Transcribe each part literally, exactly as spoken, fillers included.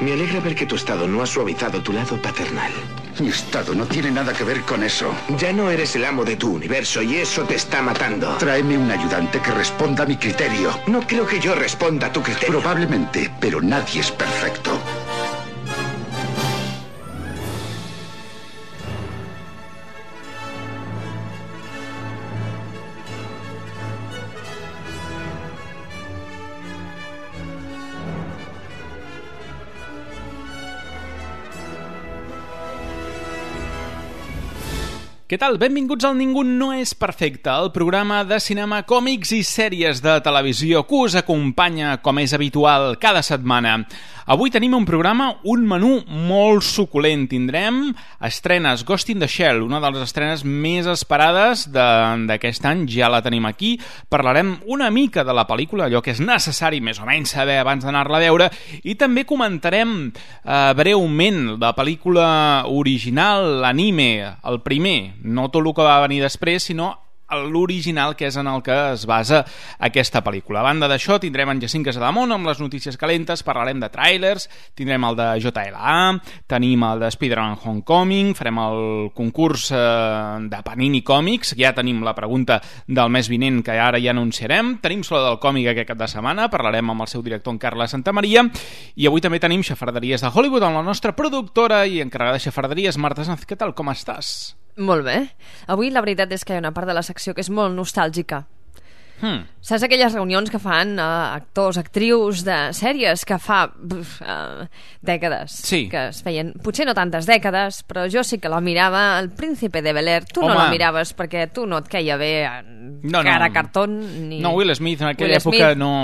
Me alegra ver que tu estado no ha suavizado tu lado paternal. Mi estado no tiene nada que ver con eso. Ya no eres el amo de tu universo y eso te está matando. Tráeme un ayudante que responda a mi criterio. No creo que yo responda a tu criterio. Probablemente, pero nadie es perfecto. Què tal? Benvinguts al Ningú no és perfecte, el programa de cinema, còmics i sèries de televisió que us acompanya, com és habitual, cada setmana. Avui tenim un programa, un menú molt suculent. Tindrem estrenes Ghost in the Shell, una de les estrenes més esperades d'aquest any, ja la tenim aquí. Parlarem una mica de la pel·lícula, allò que és necessari més o menys saber abans d'anar-la a veure, i també comentarem eh, breument la pel·lícula original, l'anime, el primer, no tot el que va venir després, sinó l'original, que és en el que es basa aquesta pel·lícula. A banda d'això, tindrem en Jacint Casademont amb les notícies calentes, parlarem de tràilers, tindrem el de J L A, tenim el de Spider-Man Homecoming, farem el concurs eh, de Panini Còmics, ja tenim la pregunta del mes vinent que ara ja anunciarem, tenim Sola del Còmic aquest cap de setmana, parlarem amb el seu director en Carles Santamaria, i avui també tenim xafarderies de Hollywood amb la nostra productora i encarregada de xafarderies, Marta Sanz. Què tal, com estàs? Molt bé. Avui la veritat és que hi ha una part de la secció que és molt nostàlgica. Hmm. Saps aquelles reunions que fan uh, actors, actrius de sèries que fa uh, dècades sí. que es feien, potser no tantes dècades, però jo sí que la mirava, El Príncipe de Bel-Air. Tu Home. no la miraves perquè tu no et queia bé no, cara no. cartón ni... No, Will Smith en aquella Will època Smith. no...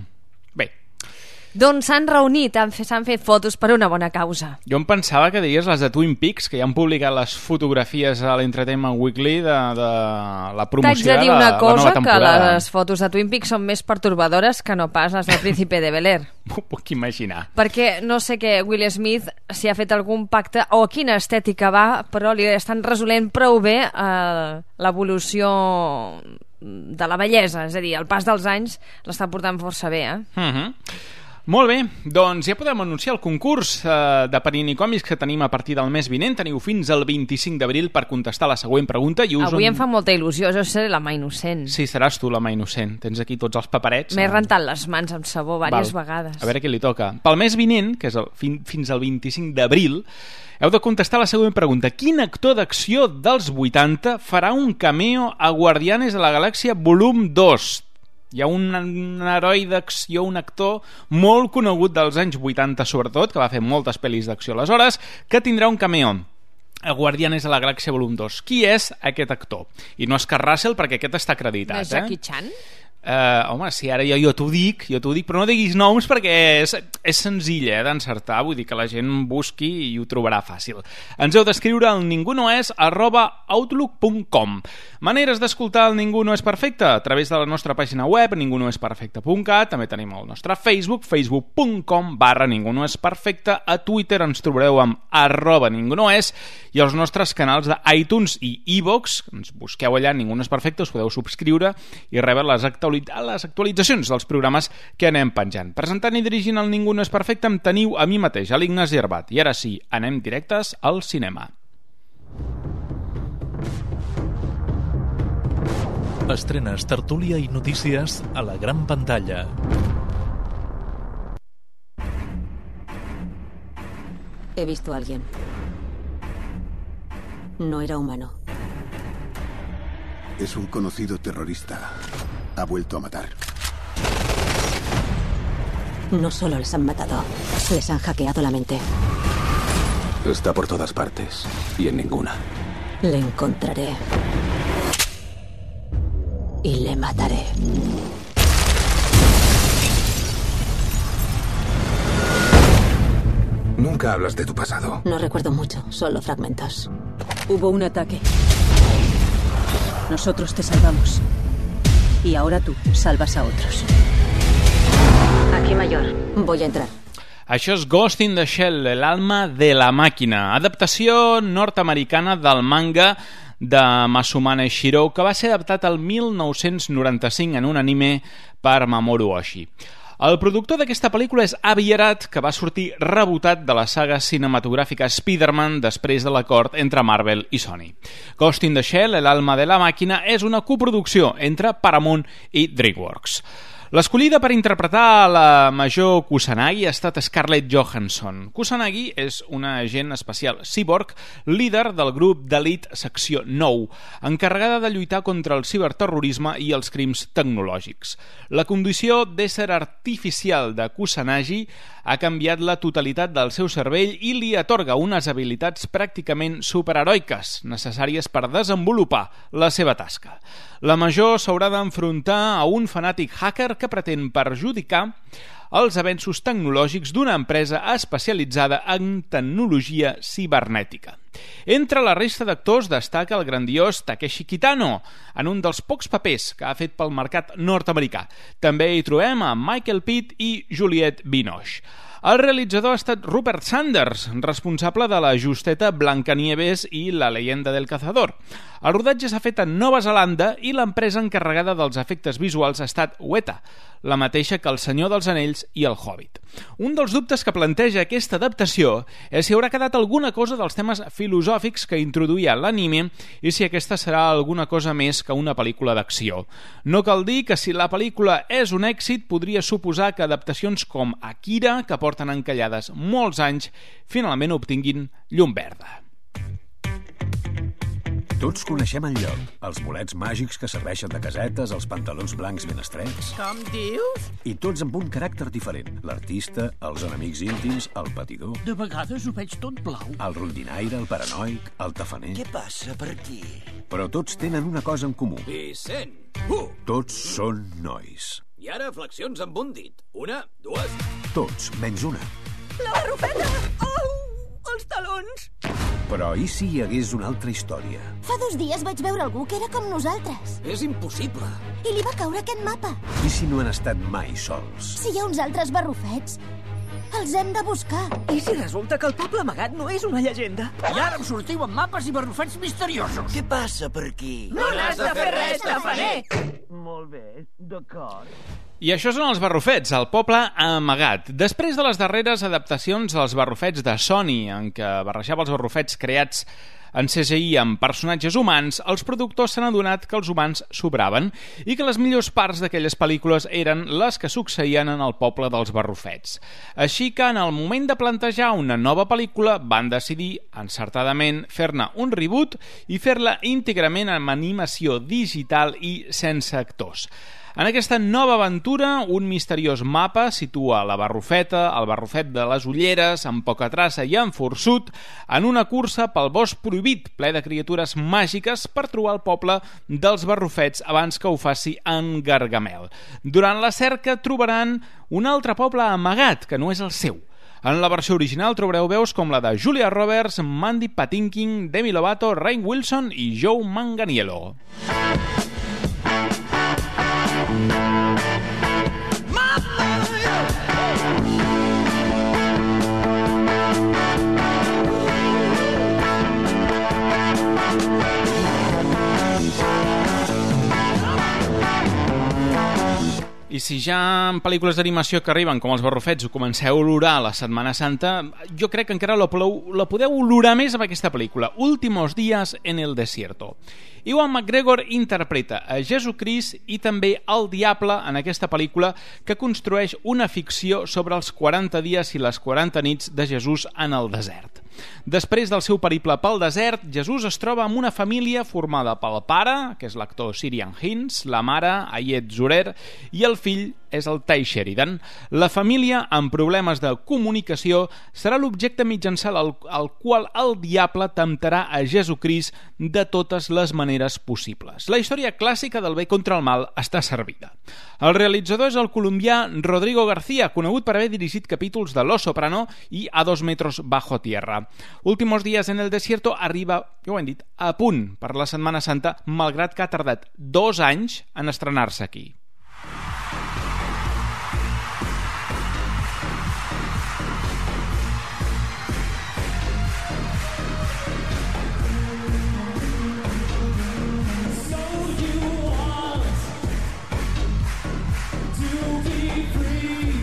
Bé. Doncs s'han reunit, han fet, s'han fet fotos per una bona causa. Jo em pensava que deies les de Twin Peaks, que ja han publicat les fotografies a l'Entertainment Weekly de, de la promoció de T'haig de dir la, una la cosa, nova que temporada. les fotos de Twin Peaks són més pertorbadores que no pas les del Príncipe de Bel-Air. M'ho puc imaginar. Perquè no sé què Will Smith si ha fet algun pacte o a quina estètica va, però li estan resolent prou bé eh, l'evolució de la bellesa, és a dir, el pas dels anys l'està portant força bé, eh? Uh-huh. Molt bé, doncs ja podem anunciar el concurs eh, de Panini Còmics que tenim a partir del mes vinent. Teniu fins al vint-i-cinc d'abril per contestar la següent pregunta. I us Avui on... em fa molta il·lusió, jo seré la mà innocent. Sí, seràs tu la mà innocent. Tens aquí tots els paperets. M'he rentat les mans amb sabó diverses Val. vegades. A veure què li toca. Pel mes vinent, que és el, fin, fins al vint-i-cinc d'abril, heu de contestar la següent pregunta. Quin actor d'acció dels vuitanta farà un cameo a Guardianes de la Galàxia volum dos? Hi ha un, un heroi d'acció, un actor molt conegut dels anys vuitanta sobretot, que va fer moltes pel·lis d'acció aleshores, que tindrà un cameo a Guardianes de la Galàxia volum dos. Qui és aquest actor? I no és Kurt Russell, perquè aquest està acreditat. No és Jackie eh? Chan? Uh, home, si ara jo, jo t'ho dic, jo t'ho dic, però no diguis noms perquè és, és senzill eh, d'encertar, vull dir que la gent busqui i ho trobarà fàcil. Ens heu d'escriure al ningunoes arroba outlook punt com. Maneres d'escoltar el Ningú no és perfecte a través de la nostra pàgina web ningunoesperfecte punt cat, també tenim el nostre Facebook, facebook punt com barra ningunoesperfecte, a Twitter ens trobareu amb arroba ningunoes i els nostres canals d'iTunes i iVoox, ens busqueu allà Ningú no és perfecte, us podeu subscriure i rebre les actualitzacions a les actualitzacions dels programes que anem penjant. Presentant i dirigint el Ningú no és perfecte em teniu a mi mateix, a l'Ignasi Herbat. I ara sí, anem directes al cinema. Estrenes, tertúlia i notícies a la gran pantalla. He visto a alguien. No era humano. Es un conocido terrorista. Ha vuelto a matar. No solo les han matado, les han hackeado la mente. Está por todas partes y en ninguna. Le encontraré. Y le mataré. Nunca hablas de tu pasado. No recuerdo mucho, solo fragmentos. Hubo un ataque. Nosotros te salvamos. Y ahora tú salvas a otros. Aquí mayor. Voy a entrar. Això és Ghost in the Shell, l'alma de la màquina, adaptació nord-americana del manga de Masumane Shiro, que va ser adaptat al mil nou-cents noranta-cinc en un anime per Mamoru Oshii. El productor d'aquesta pel·lícula és Avi Arad, que va sortir rebotat de la saga cinematogràfica Spider-Man després de l'acord entre Marvel i Sony. Ghost in the Shell, El alma de la màquina, és una coproducció entre Paramount i DreamWorks. L'escollida per interpretar la Major Kusanagi ha estat Scarlett Johansson. Kusanagi és una agent espacial cyborg, líder del grup d'elit secció nou, encarregada de lluitar contra el ciberterrorisme i els crims tecnològics. La condició d'ésser artificial de Kusanagi ha canviat la totalitat del seu cervell i li atorga unes habilitats pràcticament superheroiques necessàries per desenvolupar la seva tasca. La Major s'haurà d'enfrontar a un fanàtic hacker que pretén perjudicar els avenços tecnològics d'una empresa especialitzada en tecnologia cibernètica. Entre la resta d'actors destaca el grandiós Takeshi Kitano, en un dels pocs papers que ha fet pel mercat nord-americà. També hi trobem a Michael Pitt i Juliette Binoche. El realitzador ha estat Rupert Sanders, responsable de la justeta Blancanieves i La leyenda del cazador. El rodatge s'ha fet a Nova Zelanda i l'empresa encarregada dels efectes visuals ha estat Weta, la mateixa que El Senyor dels Anells i El Hobbit. Un dels dubtes que planteja aquesta adaptació és si haurà quedat alguna cosa dels temes filosòfics que introduïa l'anime i si aquesta serà alguna cosa més que una pel·lícula d'acció. No cal dir que si la pel·lícula és un èxit podria suposar que adaptacions com Akira, que porten encallades molts anys, finalment obtinguin llum verda. Tots coneixem el lloc. Els bolets màgics que serveixen de casetes, els pantalons blancs ben estrets. Com dius? I tots amb un caràcter diferent. L'artista, els enemics íntims, el patidor... De vegades ho veig tot blau. El rondinaire, el paranoic, el tafaner... Què passa per aquí? Però tots tenen una cosa en comú. Vicent! Uh! Tots són nois. I ara flexions amb un dit. Una, dues... Tots, menys una. La barrufeta! Au! Els talons! Però i si hi hagués una altra història? Fa dos dies vaig veure algú que era com nosaltres. És impossible. I li va caure aquest mapa. I si no han estat mai sols? Si hi ha uns altres barrufets, els hem de buscar. I si resulta que el poble amagat no és una llegenda? I ara em sortiu amb mapes i barrufets misteriosos. Què passa per aquí? No n'has de fer res, tafaner! Molt bé, d'acord. I això són els barrufets, el poble amagat. Després de les darreres adaptacions dels barrufets de Sony, en què barrejava els barrufets creats en C G I amb personatges humans, els productors s'han adonat que els humans sobraven i que les millors parts d'aquelles pel·lícules eren les que succeïen en el poble dels barrufets. Així que en el moment de plantejar una nova pel·lícula van decidir, encertadament, fer-ne un reboot i fer-la íntegrament amb animació digital i sense actors. En aquesta nova aventura, un misteriós mapa situa la barrufeta, el barrufet de les ulleres, amb poca traça i enforçut, en una cursa pel bosc prohibit, ple de criatures màgiques per trobar el poble dels barrufets abans que ho faci en Gargamel. Durant la cerca trobaran un altre poble amagat, que no és el seu. En la versió original trobareu veus com la de Julia Roberts, Mandy Patinkin, Demi Lovato, Rainn Wilson i Joe Manganiello. I si ja en pel·lícules d'animació que arriben, com els barrufets, ho comenceu a olorar la Setmana Santa, jo crec que encara la podeu, la podeu olorar més amb aquesta pel·lícula, Últimos días en el desierto. Ewan McGregor interpreta a Jesucrist i també el Diable en aquesta pel·lícula, que construeix una ficció sobre els quaranta dies i les quaranta nits de Jesús en el desert. Després del seu periple pel desert, Jesús es troba amb una família formada pel pare, que és l'actor Sirian Hines, la mare, Ayet Zurer, i el fill és el Ty Sheridan. La família, amb problemes de comunicació, serà l'objecte mitjançant el, el qual el diable temptarà a Jesucrist de totes les maneres possibles. La història clàssica del bé contra el mal està servida. El realitzador és el colombià Rodrigo García, conegut per haver dirigit capítols de Los Soprano i A dos metros bajo tierra. Últimos días en el desierto arriba, ja ho hem dit, a punt per la Setmana Santa, malgrat que ha tardat dos anys en estrenar-se aquí. Free.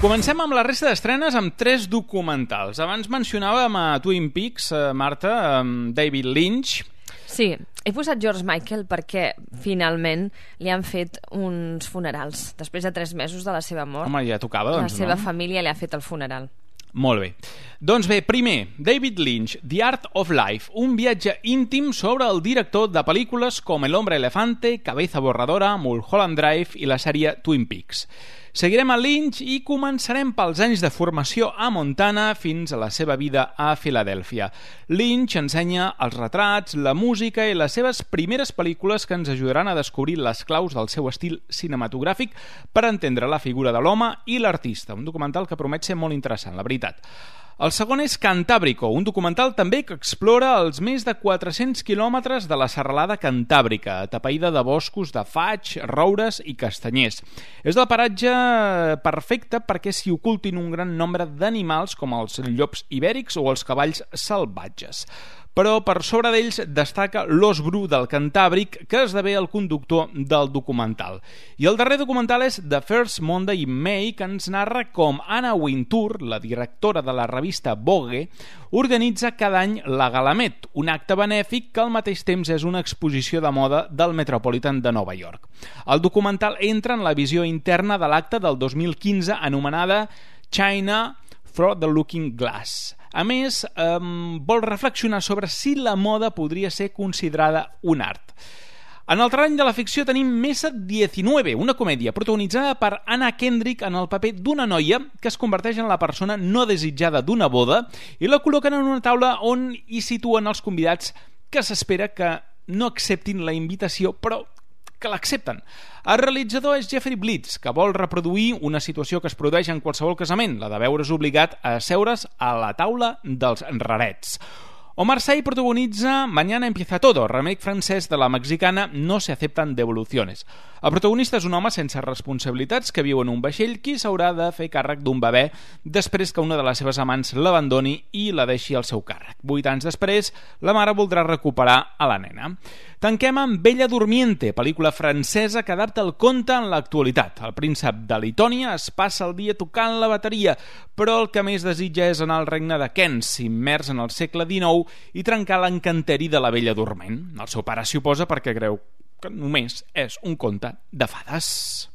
Comencem amb la resta d'estrenes amb tres documentals. Abans mencionàvem a Twin Peaks, eh, Marta, amb David Lynch. Sí, he posat George Michael perquè finalment li han fet uns funerals. Després de tres mesos de la seva mort, Home, ja tocava, doncs, la seva no? família li ha fet el funeral. Molt bé. Doncs bé, primer, David Lynch, The Art of Life, un viatge íntim sobre el director de pel·lícules com El hombre elefante, Cabeza borradora, Mulholland Drive i la sèrie Twin Peaks. Seguirem a Lynch i començarem pels anys de formació a Montana fins a la seva vida a Filadèlfia. Lynch ensenya els retrats, la música i les seves primeres pel·lícules que ens ajudaran a descobrir les claus del seu estil cinematogràfic per entendre la figura de l'home i l'artista. Un documental que promet ser molt interessant, la veritat. El segon és Cantàbrico, un documental també que explora els més de quatre-cents quilòmetres de la serralada cantàbrica, atapeïda de boscos de faig, roures i castanyers. És el paratge perfecte perquè s'hi ocultin un gran nombre d'animals com els llops ibèrics o els cavalls salvatges. Però per sobre d'ells destaca l'os bru del Cantàbric, que esdevé el conductor del documental. I el darrer documental és The First Monday in May, que ens narra com Anna Wintour, la directora de la revista Vogue, organitza cada any la Galamet, un acte benèfic que al mateix temps és una exposició de moda del Metropolitan de Nova York. El documental entra en la visió interna de l'acte del dos mil quinze anomenada China Through the Looking Glass. A més, eh, vol reflexionar sobre si la moda podria ser considerada un art. En el terreny de la ficció tenim Mesa diecinueve, una comèdia protagonitzada per Anna Kendrick en el paper d'una noia que es converteix en la persona no desitjada d'una boda i la col·loquen en una taula on hi situen els convidats que s'espera que no acceptin la invitació, però que l'accepten. El realitzador és Jeffrey Blitz, que vol reproduir una situació que es produeix en qualsevol casament, la de veure's obligat a asseure's a la taula dels rarets. Omar Sy protagonitza Mañana empieza todo, remake francès de la mexicana No se aceptan devoluciones. El protagonista és un home sense responsabilitats que viu en un vaixell qui s'haurà de fer càrrec d'un bebè després que una de les seves amants l'abandoni i la deixi al seu càrrec. Vuit anys després, la mare voldrà recuperar a la nena. Tanquem amb Bella Durmiente, pel·lícula francesa que adapta el conte en l'actualitat. El príncep de Letònia es passa el dia tocant la bateria, però el que més desitja és anar al regne de Kens, immers en el segle dinou, i trencar l'encanteri de la Bella Dorment. El seu pare s'hi oposa perquè creu que només és un conte de fades.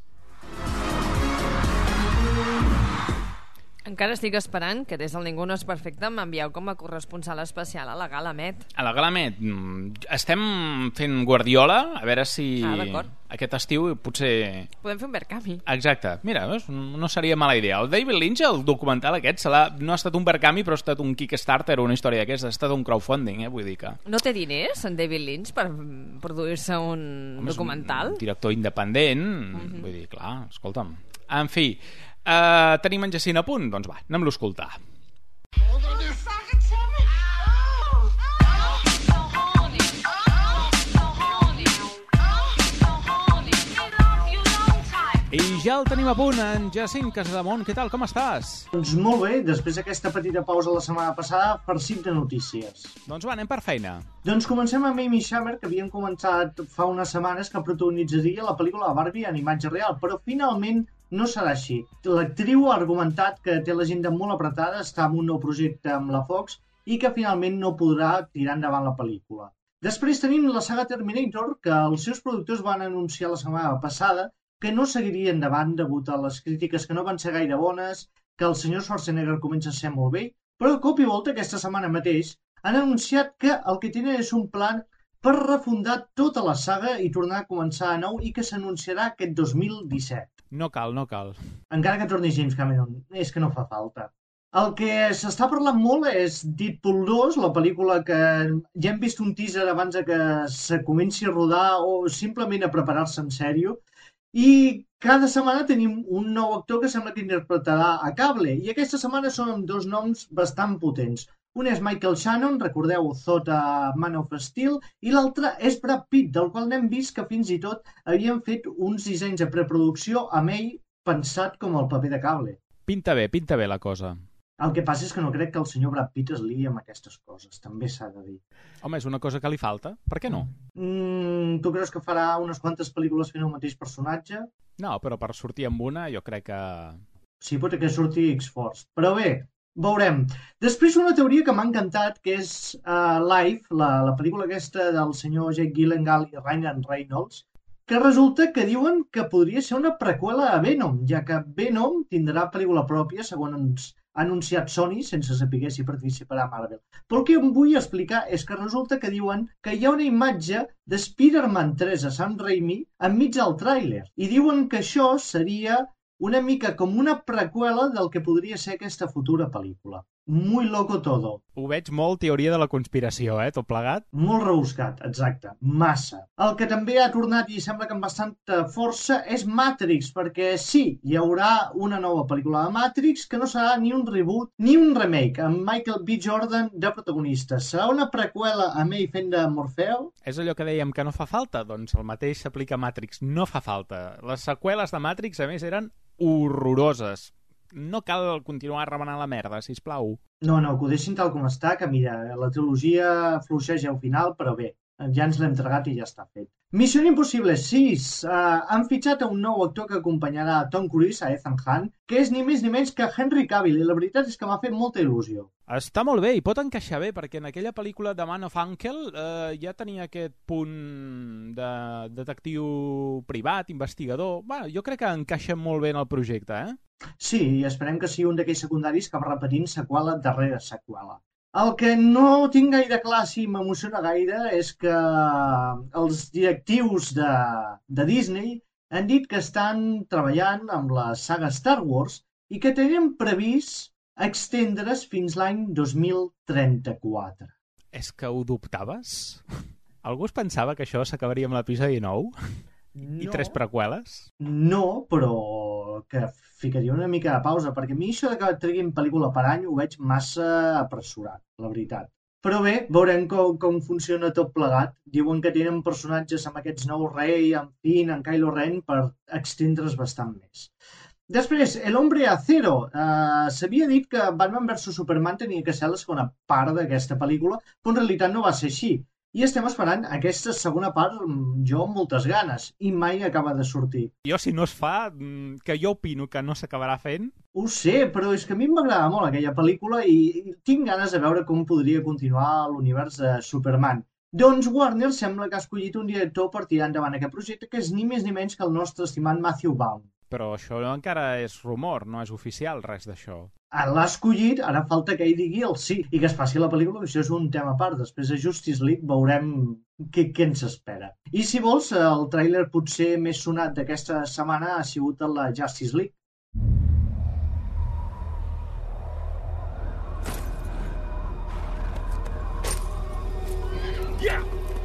Encara estic esperant que des del Ningú no és perfecte m'envieu com a corresponsal especial a la Gala Met. A la Gala Met estem fent Guardiola, a veure si ah, aquest estiu potser... Podem fer un Verkami. Exacte, mira, no seria mala idea. El David Lynch, el documental aquest, no ha estat un Verkami, però ha estat un Kickstarter o una història d'aquesta, ha estat un crowdfunding, eh? Vull dir que... No té diners, en David Lynch, per produir-se un Home, documental? Un director independent, mm-hmm. Vull dir, clar, escolta'm. En fi, Uh, tenim en Jacint a punt? Doncs va, anem-lo a escoltar. I ja el tenim a punt, en Jacint Casademont. Què tal, com estàs? Doncs molt bé, després d'aquesta petita pausa la setmana passada, farcit de notícies. Doncs va, anem per feina. Doncs comencem amb Amy Schumer, que havíem començat fa unes setmanes que protagonitzaria la pel·lícula Barbie en imatge real, però finalment no serà així. L'actriu ha argumentat que té l'agenda molt apretada, està en un nou projecte amb la Fox i que finalment no podrà tirar endavant la pel·lícula. Després tenim la saga Terminator, que els seus productors van anunciar la setmana passada que no seguiria endavant degut a les crítiques que no van ser gaire bones, que el senyor Schwarzenegger comença a ser molt bé, però de cop i volta aquesta setmana mateix han anunciat que el que tenen és un plan per refundar tota la saga i tornar a començar a nou i que s'anunciarà aquest dos mil disset. No cal, no cal. Encara que torni James Cameron, és que no fa falta. El que s'està parlant molt és Deadpool dos, la pel·lícula que ja hem vist un teaser abans de que se comenci a rodar o simplement a preparar-se en sèrio, i cada setmana tenim un nou actor que sembla que interpretarà a Cable, i aquesta setmana són amb dos noms bastant potents. Un és Michael Shannon, recordeu, Zod a Man of Steel, i l'altre és Brad Pitt, del qual n'hem vist que fins i tot havien fet uns dissenys de preproducció amb ell pensat com el paper de Cable. Pinta bé, pinta bé la cosa. El que passa és que no crec que el senyor Brad Pitt es liï amb aquestes coses, també s'ha de dir. Home, és una cosa que li falta, per què no? Mm, tu creus que farà unes quantes pel·lícules fent el mateix personatge? No, però per sortir amb una jo crec que Sí, pot que surti X-Force. Però bé, veurem. Després una teoria que m'ha encantat, que és uh, Life, la, la pel·lícula aquesta del senyor Jake Gyllenhaal i Ryan Reynolds, que resulta que diuen que podria ser una preqüela a Venom, ja que Venom tindrà pel·lícula pròpia, segons ha anunciat Sony, sense saber si participarà Marvel. Però el que em vull explicar és que resulta que diuen que hi ha una imatge de Spider-Man tres a Sam Raimi enmig del tràiler, i diuen que això seria una mica com una preqüela del que podria ser aquesta futura pel·lícula. Muy loco todo. Ho veig molt teoria de la conspiració, eh, tot plegat? Molt rebuscat, exacte, massa. El que també ha tornat i sembla que amb bastanta força és Matrix, perquè sí, hi haurà una nova pel·lícula de Matrix que no serà ni un reboot ni un remake, amb Michael B. Jordan de protagonista. Serà una preqüela amb ell fent de Morfeo? És allò que dèiem que no fa falta, doncs el mateix s'aplica a Matrix, no fa falta. Les seqüeles de Matrix, a més, eren horroroses. No cal continuar remenant la merda, sisplau. No, no, que ho deixin tal com està, que mira, la trilogia fluixeja al final, però bé, ja ens l'hem tragat i ja està fet. Missió Impossible sis. Uh, han fitxat a un nou actor que acompanyarà a Tom Cruise, a Ethan Hunt, que és ni més ni menys que Henry Cavill, i la veritat és que m'ha fet molta il·lusió. Està molt bé, i pot encaixar bé, perquè en aquella pel·lícula de Man of Uncle eh, ja tenia aquest punt de detectiu privat, investigador. Bueno, jo crec que encaixa molt bé en el projecte, eh? Sí, i esperem que sigui un d'aquells secundaris que va repetint seqüela darrere seqüela. El que no tinc gaire clar, si m'emociona gaire, és que els directius de, de Disney han dit que estan treballant amb la saga Star Wars i que tenen previst extendre's fins l'any dos mil trenta-quatre. És que ho dubtaves? Algú es pensava que això s'acabaria amb l'episodi nou? No, I tres preqüeles? No, però que ficaria una mica de pausa, perquè a mi això de que treguin pel·lícula per any ho veig massa apressurat, la veritat. Però bé, veurem com, com funciona tot plegat. Diuen que tenen personatges amb aquests nous Rey, amb Finn, amb Kylo Ren, per extendre's bastant més. Després, El Hombre Acero. Uh, S'havia dit que Batman versus Superman tenia que ser la segona part d'aquesta pel·lícula, però en realitat no va ser així. I estem esperant aquesta segona part, jo amb moltes ganes, i mai acaba de sortir. Jo, si no es fa, que jo opino que no s'acabarà fent. Ho sé, però és que a mi m'agrada molt aquella pel·lícula i tinc ganes de veure com podria continuar l'univers de Superman. Doncs Warner sembla que ha escollit un director per tirar endavant aquest projecte, que és ni més ni menys que el nostre estimat Matthew Vaughn. Però això encara és rumor, no és oficial, res d'això. L'ha escollit, ara falta que ell digui el sí, i que es faci la pel·lícula, que això és un tema a part. Després de Justice League veurem què, què ens espera. I si vols, el tràiler potser més sonat d'aquesta setmana ha sigut la Justice League. Yeah.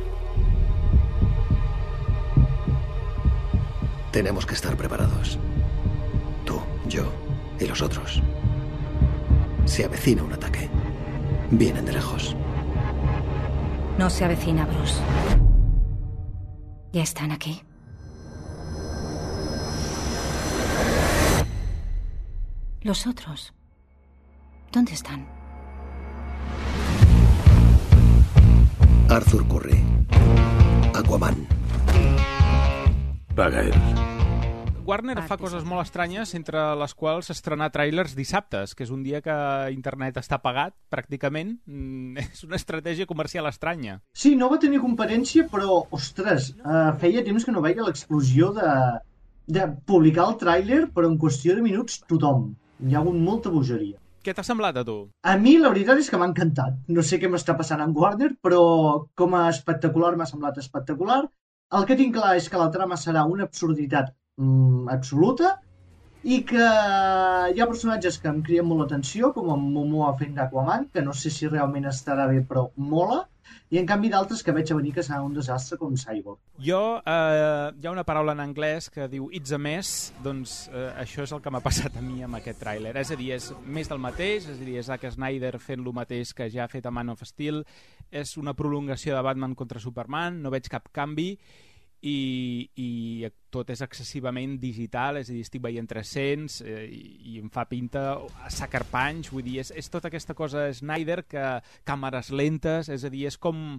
Tenemos que estar preparados. Tú, yo y los otros. Se avecina un ataque. Vienen de lejos. No se avecina, Bruce. Ya están aquí. Los otros. ¿Dónde están? Arthur Curry. Aquaman. Paga él. Warner fa coses molt estranyes, entre les quals estrenar tràilers dissabtes, que és un dia que internet està pagat, pràcticament. Mm, és una estratègia comercial estranya. Sí, no va tenir competència, però, ostres, uh, feia temps que no veia l'explosió de, de publicar el tràiler, però en qüestió de minuts tothom. Hi ha hagut molta bogeria. Què t'ha semblat a tu? A mi la veritat és que m'ha encantat. No sé què m'està passant amb Warner, però com a espectacular m'ha semblat espectacular. El que tinc clar és que la trama serà una absurditat mm, absoluta i que hi ha personatges que em criden molt l'atenció, com en Momoa fent d'Aquaman, que no sé si realment estarà bé, però mola, i en canvi d'altres que veig a venir que serà un desastre com Cyborg. Jo, eh, hi ha una paraula en anglès que diu it's a mess, doncs eh, això és el que m'ha passat a mi amb aquest tràiler. És a dir, és més del mateix, és a dir, és Zack Snyder fent lo mateix que ja ha fet a Man of Steel, és una prolongació de Batman contra Superman, no veig cap canvi, i, i tot és excessivament digital, és a dir, estic veient tres-cents eh, i, i em fa pinta a Sucker Punch, vull dir, és, és tota aquesta cosa Snyder, que càmeres lentes, és a dir, és com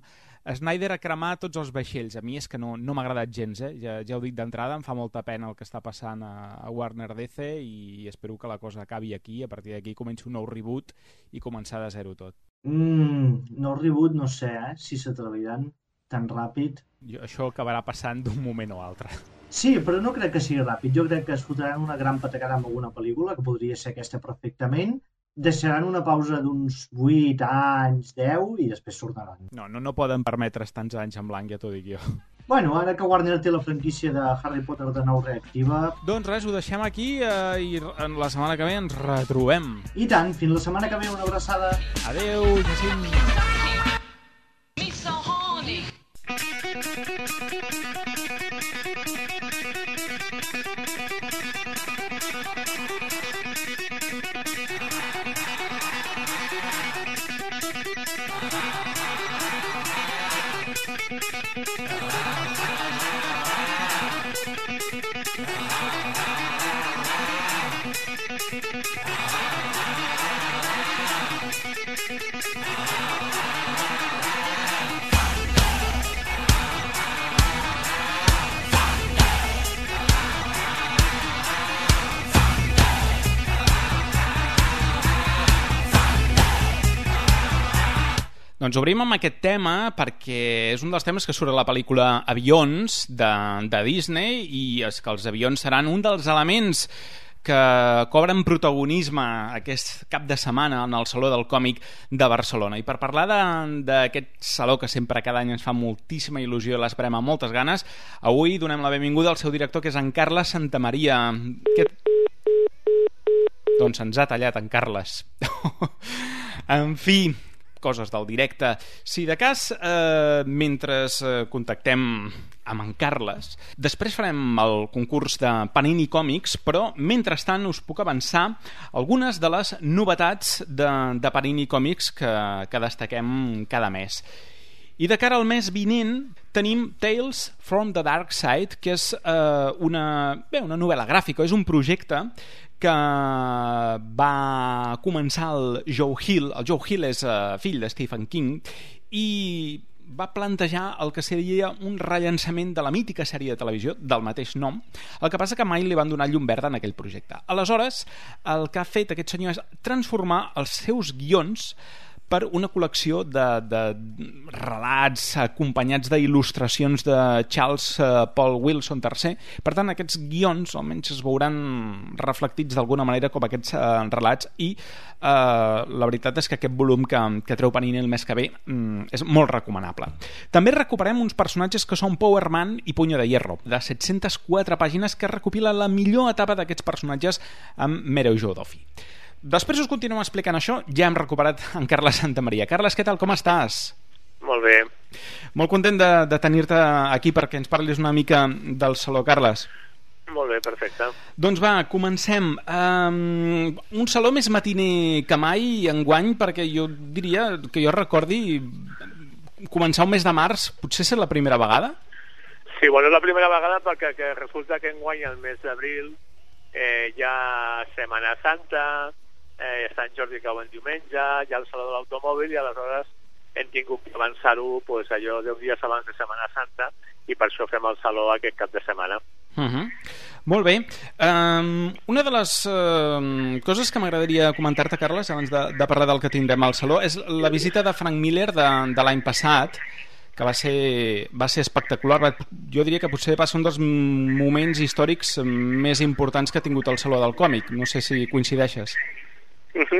Snyder ha cremat tots els vaixells. A mi és que no, no m'ha agradat gens, eh? Ja, ja ho dic d'entrada, em fa molta pena el que està passant a, a Warner D C i espero que la cosa acabi aquí. A partir d'aquí comenci un nou reboot i començar de zero tot. Mm, nou reboot no sé, eh? Si s'atreviran tan ràpid. Jo, això acabarà passant d'un moment o altre. Sí, però no crec que sigui ràpid. Jo crec que es fotran una gran patacada amb alguna pel·lícula, que podria ser aquesta perfectament. Deixaran una pausa d'uns vuit anys, deu, i després tornaran. No, no, no poden permetre's tants anys en blanc, ja t'ho dic jo. Bueno, ara que Warner té la franquícia de Harry Potter de nou reactiva... Doncs res, ho deixem aquí eh, i la setmana que ve ens retrobem. I tant, fins la setmana que ve, una abraçada. Adéu, Jacint. Doncs obrim amb aquest tema perquè és un dels temes que surt a la pel·lícula Avions de, de Disney i és que els avions seran un dels elements que cobren protagonisme aquest cap de setmana en el Saló del Còmic de Barcelona. I per parlar d'aquest saló que sempre cada any ens fa moltíssima il·lusió i l'esperem amb moltes ganes, avui donem la benvinguda al seu director, que és en Carles Santamaria. Que... Doncs ens ha tallat en Carles. En fi... coses del directe. Si de cas, eh, mentre eh, contactem amb en Carles, després farem el concurs de Panini Còmics, però mentrestant us puc avançar algunes de les novetats de, de Panini Còmics que, que destaquem cada mes. I de cara al mes vinent tenim Tales from the Dark Side, que és eh, una, bé, una novel·la gràfica, és un projecte que va començar el Joe Hill. El Joe Hill és uh, fill de Stephen King i va plantejar el que seria un rellançament de la mítica sèrie de televisió del mateix nom. El que passa que mai li van donar llum verda en aquell projecte. Aleshores, el que ha fet aquest senyor és transformar els seus guions per una col·lecció de, de relats acompanyats d'il·lustracions de Charles uh, Paul Wilson tercer. Per tant, aquests guions almenys es veuran reflectits d'alguna manera com aquests uh, relats i uh, la veritat és que aquest volum que, que treu Panini el mes que ve um, és molt recomanable. També recuperem uns personatges que són Power Man i Puño de Hierro, de set-centes quatre pàgines que recopila la millor etapa d'aquests personatges amb Mero i Joe Duffy. Després us continuem explicant això. Ja hem recuperat en Carles Santamaria. Carles, què tal? Com estàs? Molt bé. Molt content de, de tenir-te aquí perquè ens parlis una mica del Saló, Carles. Molt bé, perfecte. Doncs va, comencem. Um, un saló més matiner que mai enguany, perquè jo diria que jo recordi començar un mes de març, potser ser la primera vegada? Sí, bueno, és la primera vegada perquè que resulta que enguany el mes d'abril eh, hi ha Setmana Santa, eh, Sant Jordi cau en diumenge, hi ha el Saló de l'Automòbil i aleshores hem tingut que avançar-ho pues, allò deu dies abans de Setmana Santa i per això fem el Saló aquest cap de setmana. Uh-huh. Molt bé. Um, una de les uh, coses que m'agradaria comentar-te, Carles, abans de, de parlar del que tindrem al Saló, és la visita de Frank Miller de, de l'any passat, que va ser, va ser espectacular. Jo diria que potser va ser un dels moments històrics més importants que ha tingut el Saló del Còmic. No sé si coincideixes. Uh-huh.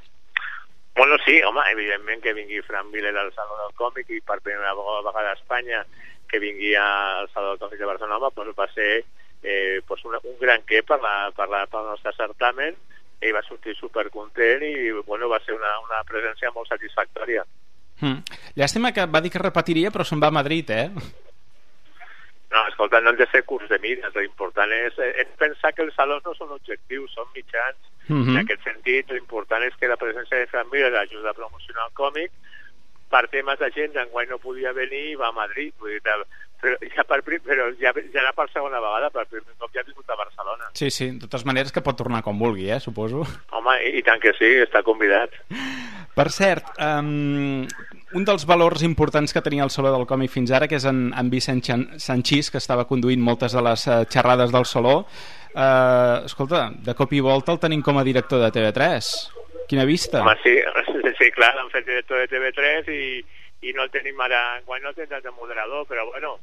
Bueno, sí, home, evidentment que vingui Frank Miller al Saló del Còmic i per primera vegada a Espanya que vingui al Saló del Còmic de Barcelona, pues va ser eh, pues una, un gran què per, la, per, la, per el nostre certamen. Ell va sortir supercontent i bueno, va ser una, una presència molt satisfactòria. Hmm. Llàstima que va dir que repetiria però se'n va a Madrid, eh? No, escolta, no hem de ser curts de mires, l'important és, és pensar que els salons no són objectius, són mitjans. Mm-hmm. En aquest sentit, l'important és que la presència de Frank Miller ajuda a promocionar el còmic. Per temes d'agenda, enguany no podia venir i va a Madrid, vull dir, però, ja per, però ja, ja era per segona vegada, per primer cop ja ha vingut a Barcelona. Sí, sí, de totes maneres que pot tornar com vulgui, eh, suposo. Home, i, i tant que sí, està convidat. Per cert, um, un dels valors importants que tenia el Saló del Còmic fins ara, que és en, en Vicent Sanchís, que estava conduint moltes de les uh, xerrades del Saló. Uh, escolta, de cop i volta el tenim com a director de T V tres. Quina vista. Home, sí, sí, clar, l'han fet director de T V tres i, i no el tenim ara, quan no el tindran de moderador, però bueno,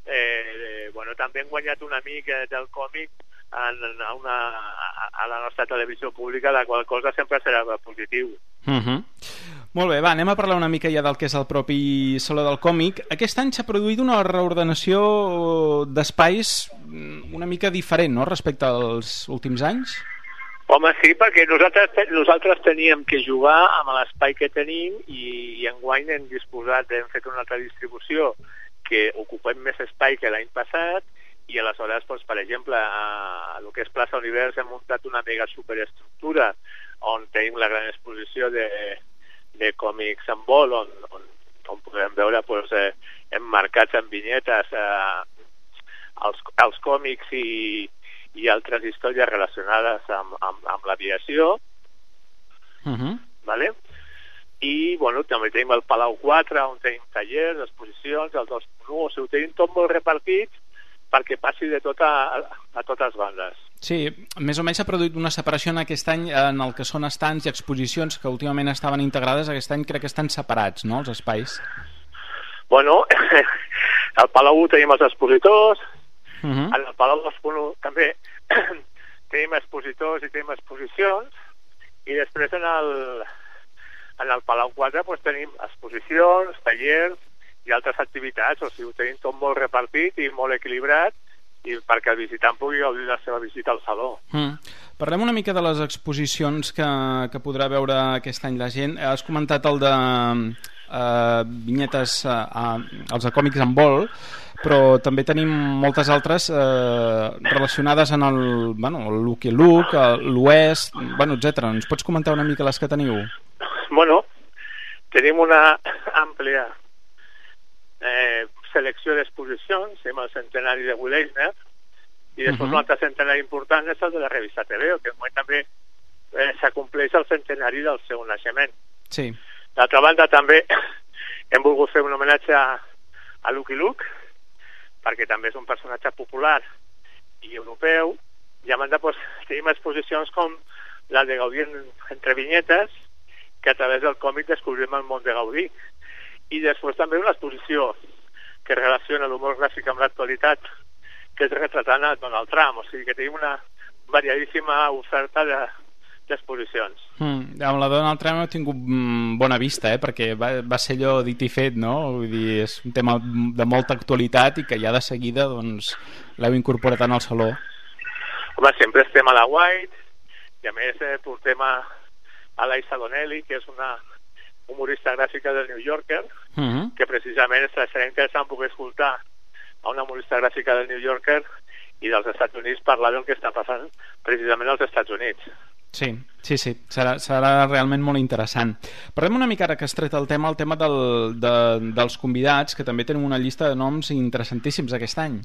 eh, bueno, també hem guanyat una mica del còmic en, a, una, a, a la nostra televisió pública, la qual cosa sempre serà positiu. Uh-huh. Molt bé, va, anem a parlar una mica ja del que és el propi Saló del Còmic. Aquest any s'ha produït una reordenació d'espais una mica diferent, no?, respecte als últims anys. Home, sí, perquè nosaltres, nosaltres teníem que jugar amb l'espai que tenim i, i enguany hem disposat, hem fet una altra distribució que ocupem més espai que l'any passat i aleshores, doncs, per exemple, a, a el que és Plaça Univers hem muntat una mega superestructura on tenim la gran exposició de, de còmics en vol, on, on, on podem veure doncs, eh, emmarcats en vinyetes eh, els, els còmics i, i altres històries relacionades amb, amb, amb l'aviació. Uh-huh. Vale? I bueno, també tenim el Palau quatre, on tenim tallers, exposicions, el dos punt u, o sigui, ho tenim tot molt repartit perquè passi de tot a, a totes bandes. Sí, més o menys s'ha produït una separació en aquest any en el que són estands i exposicions que últimament estaven integrades, aquest any crec que estan separats, no?, els espais. Bueno, al Palau u tenim els expositors, uh-huh. al Palau dos punt u també tenim expositors i tenim exposicions, i després en el, en el Palau quatre pues, tenim exposicions, tallers i altres activitats, o sigui, ho tenim tot molt repartit i molt equilibrat i perquè el visitant pugui gaudir la seva visita al saló. Mm. Parlem una mica de les exposicions que, que podrà veure aquest any la gent. Has comentat el de uh, vinyetes, uh, els de còmics en vol, però també tenim moltes altres uh, relacionades en el, bueno, el Lucky Luke, l'Oest, bueno, etcètera. Ens pots comentar una mica les que teniu? Bueno, tenim una àmplia Eh, selecció d'exposicions, tenim el centenari de Will Eisner i després uh-huh. un altre centenari important és el de la revista T V O, que també eh, s'acompleix el centenari del seu naixement. Sí. D'altra banda també hem volgut fer un homenatge a, a Lucky Luke perquè també és un personatge popular i europeu, i a banda pues, tenim exposicions com la de Gaudí entre vinyetes, que a través del còmic descobrim el món de Gaudí. I després també una exposició que relaciona l'humor gràfic amb l'actualitat, que és retratant a Donald Trump, o sigui que tenim una variadíssima oferta de, d'exposicions. Mm, amb la Donald Trump heu tingut mm, bona vista, eh? Perquè va, va ser allò dit i fet, no? Vull dir, és un tema de molta actualitat i que ja de seguida doncs, l'heu incorporat en el saló. Home, sempre estem a la White, i a més eh, portem a, a l'Aisa Donnelly, que és una humorista gràfica del New Yorker, uh-huh. que precisament serà interessant poder escoltar a una humorista gràfica del New Yorker i dels Estats Units parlar del que està passant precisament als Estats Units. Sí, sí, sí, serà, serà realment molt interessant. Parlem una mica ara que has tret el tema, el tema del, de, dels convidats, que també tenim una llista de noms interessantíssims aquest any.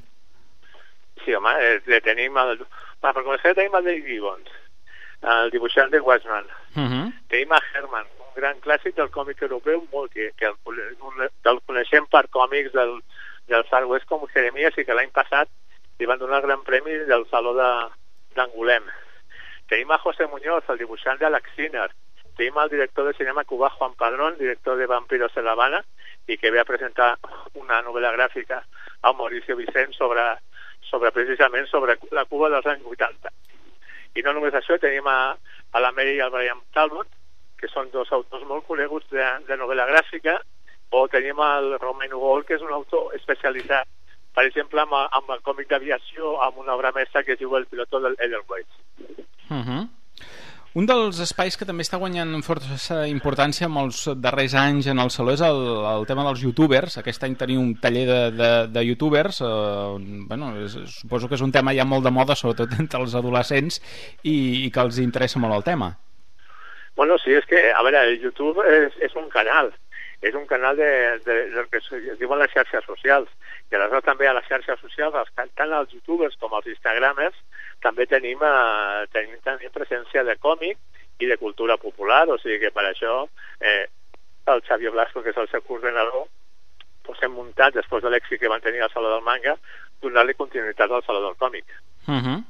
Sí, home, eh, tenim el... Va, per començar tenim el Dave Gibbons, el dibuixant de Watchmen. Uh-huh. Tenim a Herman, un gran clàssic del còmic europeu, molt que, que el, el coneixem per còmics del, del Far West com Jeremías, i que l'any passat li van donar el gran premi del Saló d'Angulem. Tenim a José Muñoz, el dibuixant d'Alex Sinner. Tenim el director de cinema cubà Juan Padrón, director de Vampiros en La Habana, i que ve a presentar una novel·la gràfica a Mauricio Vicent sobre, sobre precisament sobre la Cuba dels anys vuitanta. I no només això, tenim a, a la Mary i al Brian Talbot, que són dos autors molt coneguts de, de novel·la gràfica, o tenim el Romain Gold, que és un autor especialitzat, per exemple, amb, amb el còmic d'aviació, amb una obra mestra que es diu El piloto del Edelweiss. Uh-huh. Un dels espais que també està guanyant força importància en els darrers anys en el saló és el, el tema dels youtubers. Aquest any tenim un taller de, de, de youtubers, eh, bueno, és, suposo que és un tema ja molt de moda, sobretot entre els adolescents, i, i que els interessa molt el tema. Bueno, sí, és que, a veure, el YouTube és, és un canal, és un canal de, de, de, de que es diuen les xarxes socials, i aleshores també a les xarxes socials, tant els youtubers com els instagramers, també tenim, eh, tenim, tenim presència de còmic i de cultura popular, o sigui que per això eh, el Xavier Blasco, que és el seu coordinador, doncs hem muntat, després de l'èxit que van tenir al Saló del Manga, donar-li continuïtat al Saló del Còmic. Uh -huh.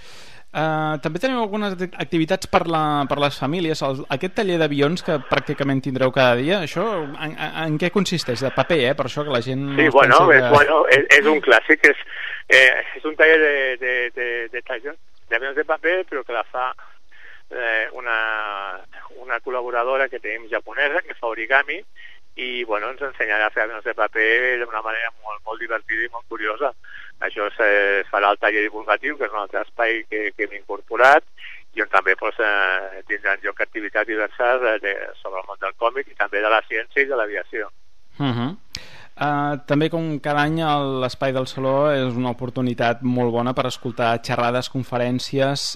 Uh, també teniu algunes activitats per, la, per les famílies. El, aquest taller d'avions que pràcticament tindreu cada dia, això en, en què consisteix? De paper, eh? Per això que la gent... Sí, no bueno, que... és, bueno és, és un clàssic, és, eh, és un taller de, de, de, de tallers d'avions de paper, però que la fa eh, una, una col·laboradora que tenim japonesa, que fa origami, i bueno, ens ensenyarà a fer avions de paper d'una manera molt, molt divertida i molt curiosa. Això es, es farà el taller divulgatiu, que és un altre espai que, que hem incorporat, i on també pues, eh, tindran lloc activitats diverses eh, de, sobre el món del còmic i també de la ciència i de l'aviació. Uh -huh. uh, també, com cada any, l'espai del Saló és una oportunitat molt bona per escoltar xerrades, conferències.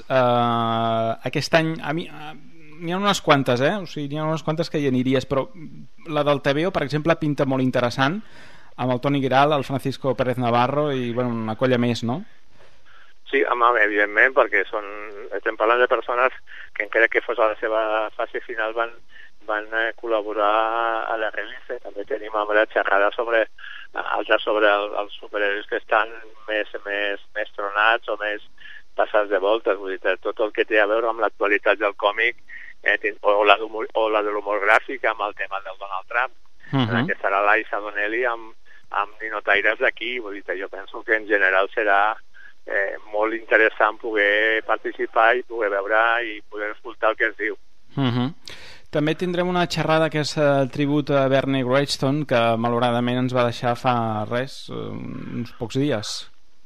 Uh, aquest any, a mi... Uh, n'hi ha unes quantes, eh? O sigui, n'hi ha unes quantes que hi aniries, però la del T V O, per exemple, pinta molt interessant, amb el Toni Giral, el Francisco Pérez Navarro i, bueno, una colla més, no? Sí, home, evidentment, perquè són, estem parlant de persones que encara que fos a la seva fase final van, van eh, col·laborar a la revista. També tenim amb la xerrada sobre altres sobre el, els superhéroes que estan més, més, més tronats o més passats de voltes, vull dir, tot el que té a veure amb l'actualitat del còmic eh, o, la o la de l'humor gràfic amb el tema del Donald Trump, uh-huh. en què serà l'Aisa Donnelly amb, amb ninotaires d'aquí, vull dir, jo penso que en general serà eh, molt interessant poder participar i poder veure i poder escoltar el que es diu. Uh-huh. També tindrem una xerrada que és el tribut a Bernie Wrightson, que malauradament ens va deixar fa res, uns pocs dies.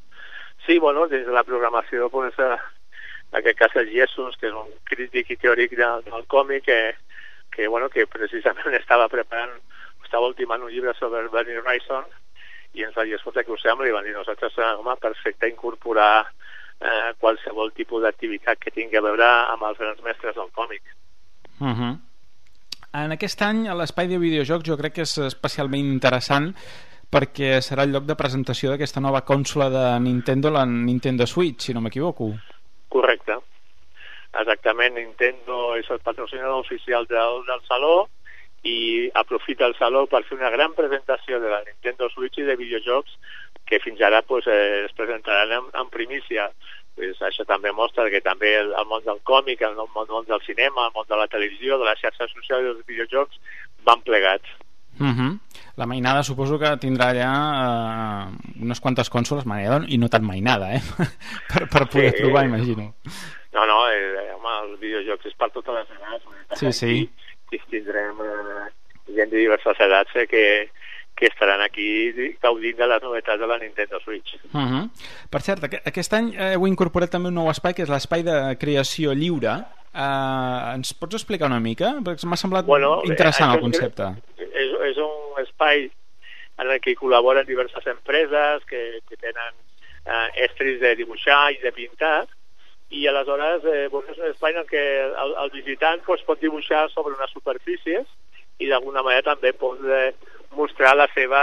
Sí, bueno, des de la programació, pues, eh, en aquest cas el Jesús, que és un crític i teòric de, del còmic, que, que, bueno, que precisament estava preparant, estava ultimant un llibre sobre Bernie Wrightson, i ens va dir, escolta, què us sembla? I van dir, nosaltres, home, perfecte incorporar eh, qualsevol tipus d'activitat que tingui a veure amb els grans mestres del còmic. Uh-huh. En aquest any, a l'espai de videojocs, jo crec que és especialment interessant perquè serà el lloc de presentació d'aquesta nova consola de Nintendo, la Nintendo Switch, si no m'equivoco. Correcte. Exactament, Nintendo és el patrocinador oficial del, del Saló i aprofita el Saló per fer una gran presentació de la Nintendo Switch i de videojocs que fins ara pues, eh, es presentaran en, en primícia. Pues, això també mostra que també el, el món del còmic, el món, món del cinema, el món de la televisió, de les xarxes socials i dels videojocs van plegats. Uh-huh. La mainada suposo que tindrà allà uh, unes quantes consoles, mainada, i no tan mainada, eh? per, per poder sí. trobar, imagino. No, no, eh, home, els videojocs és per totes les edats. Sí, sí. I tindrem eh, gent de diverses edats eh, que, que estaran aquí gaudint de les novetats de la Nintendo Switch. Uh-huh. Per cert, aquest any heu incorporat també un nou espai, que és l'espai de creació lliure. Uh, ens pots explicar una mica? Perquè m'ha semblat bueno, interessant el concepte. És, és un espai en el que col·laboren diverses empreses que, que tenen eh, estris de dibuixar i de pintar, i aleshores eh, és un espai en què el, el visitant pues, pot dibuixar sobre unes superfícies i d'alguna manera també pot eh, mostrar la seva,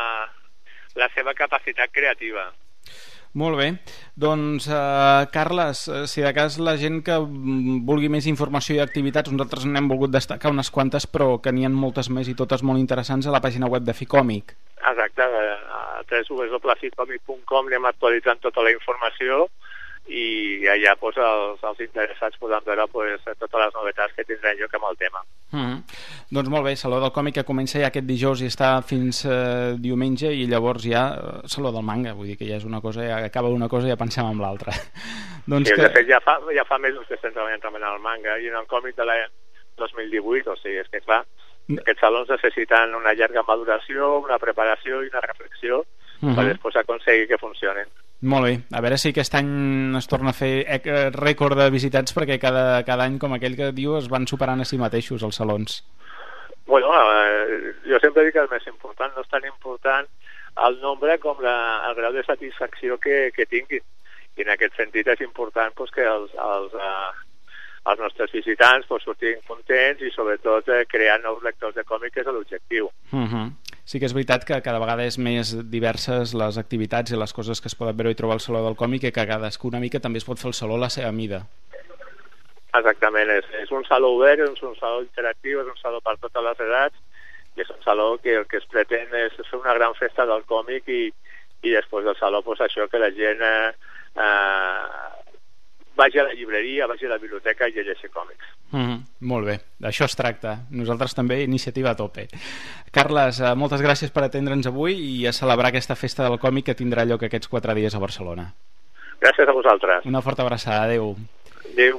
la seva capacitat creativa. Molt bé, doncs uh, Carles, si de cas la gent que vulgui més informació i activitats, nosaltres n'hem volgut destacar unes quantes, però que n'hi ha moltes més i totes molt interessants a la pàgina web de Ficòmic. Exacte, a w w w punt ficòmic punt com anem actualitzant tota la informació i allà pues, els, els interessats podran veure pues, totes les novetats que tindran lloc amb el tema. Mm-hmm. Doncs molt bé, Saló del Còmic que comença ja aquest dijous i està fins eh, diumenge, i llavors ja eh, Saló del Manga, vull dir que ja és una cosa, ja acaba una cosa i ja pensem en l'altra. doncs sí, que... de fet ja fa, ja fa mesos que estem treballant també en el manga i en el còmic de l'any dos mil divuit, o sigui, és que clar, aquests salons necessiten una llarga maduració, una preparació i una reflexió uh-huh. per després aconseguir que funcionin. Molt bé, a veure si aquest any es torna a fer rècord de visitats, perquè cada, cada any, com aquell que diu, es van superant a si mateixos els salons. Bueno, eh, jo sempre dic que el més important no és tan important el nombre com la, el grau de satisfacció que, que tinguin, i en aquest sentit és important pues, que els, els, eh, els nostres visitants pues, sortiguin contents i sobretot eh, crear nous lectors de còmic, que és l'objectiu. Uh-huh. Sí que és veritat que cada vegada és més diverses les activitats i les coses que es poden veure i trobar al Saló del Còmic, i que cadascú una mica també es pot fer el saló a la seva mida. Exactament, és, és un saló obert, és un saló interactiu, és un saló per totes les edats i és un saló que el que es pretén és fer una gran festa del còmic i, i després del saló, pues, això, que la gent eh, eh, vagi a la llibreria, vagi a la biblioteca i llegeixi còmics. Mm, molt bé, d'això es tracta. Nosaltres també, iniciativa a tope. Carles, eh, moltes gràcies per atendre'ns avui i a celebrar aquesta festa del còmic que tindrà lloc aquests quatre dies a Barcelona. Gràcies a vosaltres. Una forta abraçada, adeu. Adeu.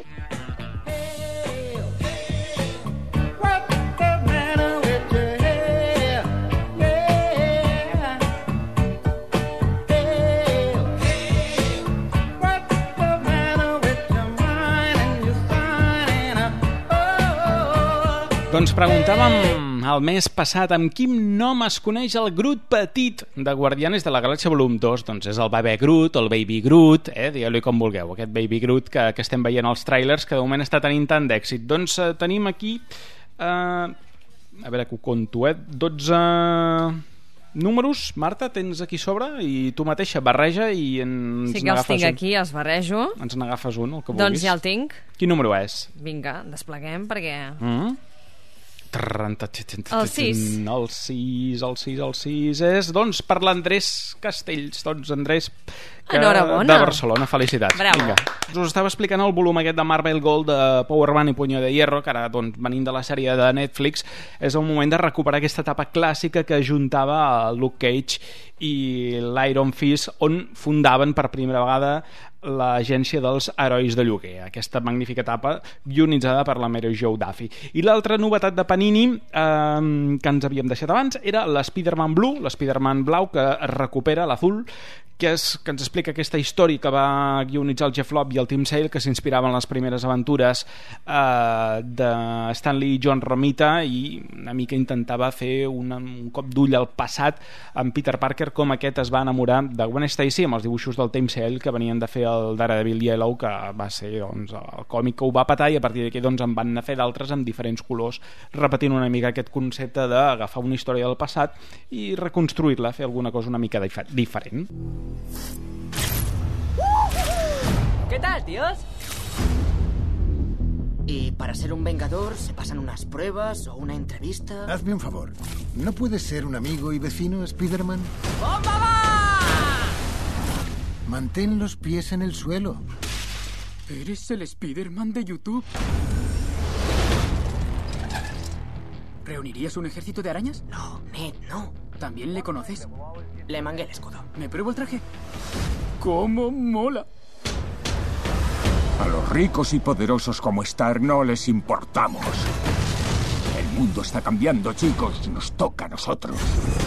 Doncs preguntàvem el mes passat amb quin nom es coneix el Groot petit de Guardianes de la Galàxia volum dos. Doncs és el bebè Groot o el baby Groot, eh? Digueu-li com vulgueu, aquest baby Groot que, que estem veient als trailers, que de moment està tenint tant d'èxit. Doncs eh, tenim aquí eh, a veure que ho conto, eh? dotze números. Marta, tens aquí sobre i tu mateixa barreja i ens sí que els tinc un. Aquí, els barrejo. Ens n'agafes un, el que vulguis. Doncs ja el tinc. Quin número és? Vinga, despleguem perquè... Mm? El sis. El sis, el sis, el sis és, doncs, per l'Andrés Castells. Doncs Andrés que, de Barcelona, felicitats. Bravo. Vinga. Us estava explicant el volum aquest de Marvel Gold de Power Man i Puño de Hierro, que ara, doncs, venint de la sèrie de Netflix, és el moment de recuperar aquesta etapa clàssica que ajuntava Luke Cage i l'Iron Fist, on fundaven per primera vegada l'agència dels herois de lloguer, aquesta magnífica etapa guionitzada per la Mary Jo Duffy. I l'altra novetat de Panini eh, que ens havíem deixat abans era l'Spider-Man Blue, l'Spider-Man blau que es recupera, l'azul, que, és, que ens explica aquesta història que va guionitzar el Jeff Lobb i el Tim Sale, que s'inspiraven en les primeres aventures eh, de Stan Lee i John Romita, i una mica intentava fer un, un cop d'ull al passat amb Peter Parker, com aquest es va enamorar de Gwen Stacy amb els dibuixos del Tim Sale que venien de fer el Daredevil Yellow, que va ser doncs, el còmic que ho va patar, i a partir d'aquí doncs, en van anar a fer d'altres amb diferents colors, repetint una mica aquest concepte d'agafar una història del passat i reconstruir-la, fer alguna cosa una mica dif diferent. ¿Qué tal, tíos? Y para ser un vengador se pasan unas pruebas o una entrevista. Hazme un favor. ¿No puedes ser un amigo y vecino, Spider-Man? ¡Bomba va! Mantén los pies en el suelo. ¿Eres el Spider-Man de YouTube? ¿Reunirías un ejército de arañas? No, Ned, no. ¿También le conoces? Le mangué el escudo. ¿Me pruebo el traje? ¡Cómo mola! A los ricos y poderosos como Stark no les importamos. El mundo está cambiando, chicos. Nos toca a nosotros.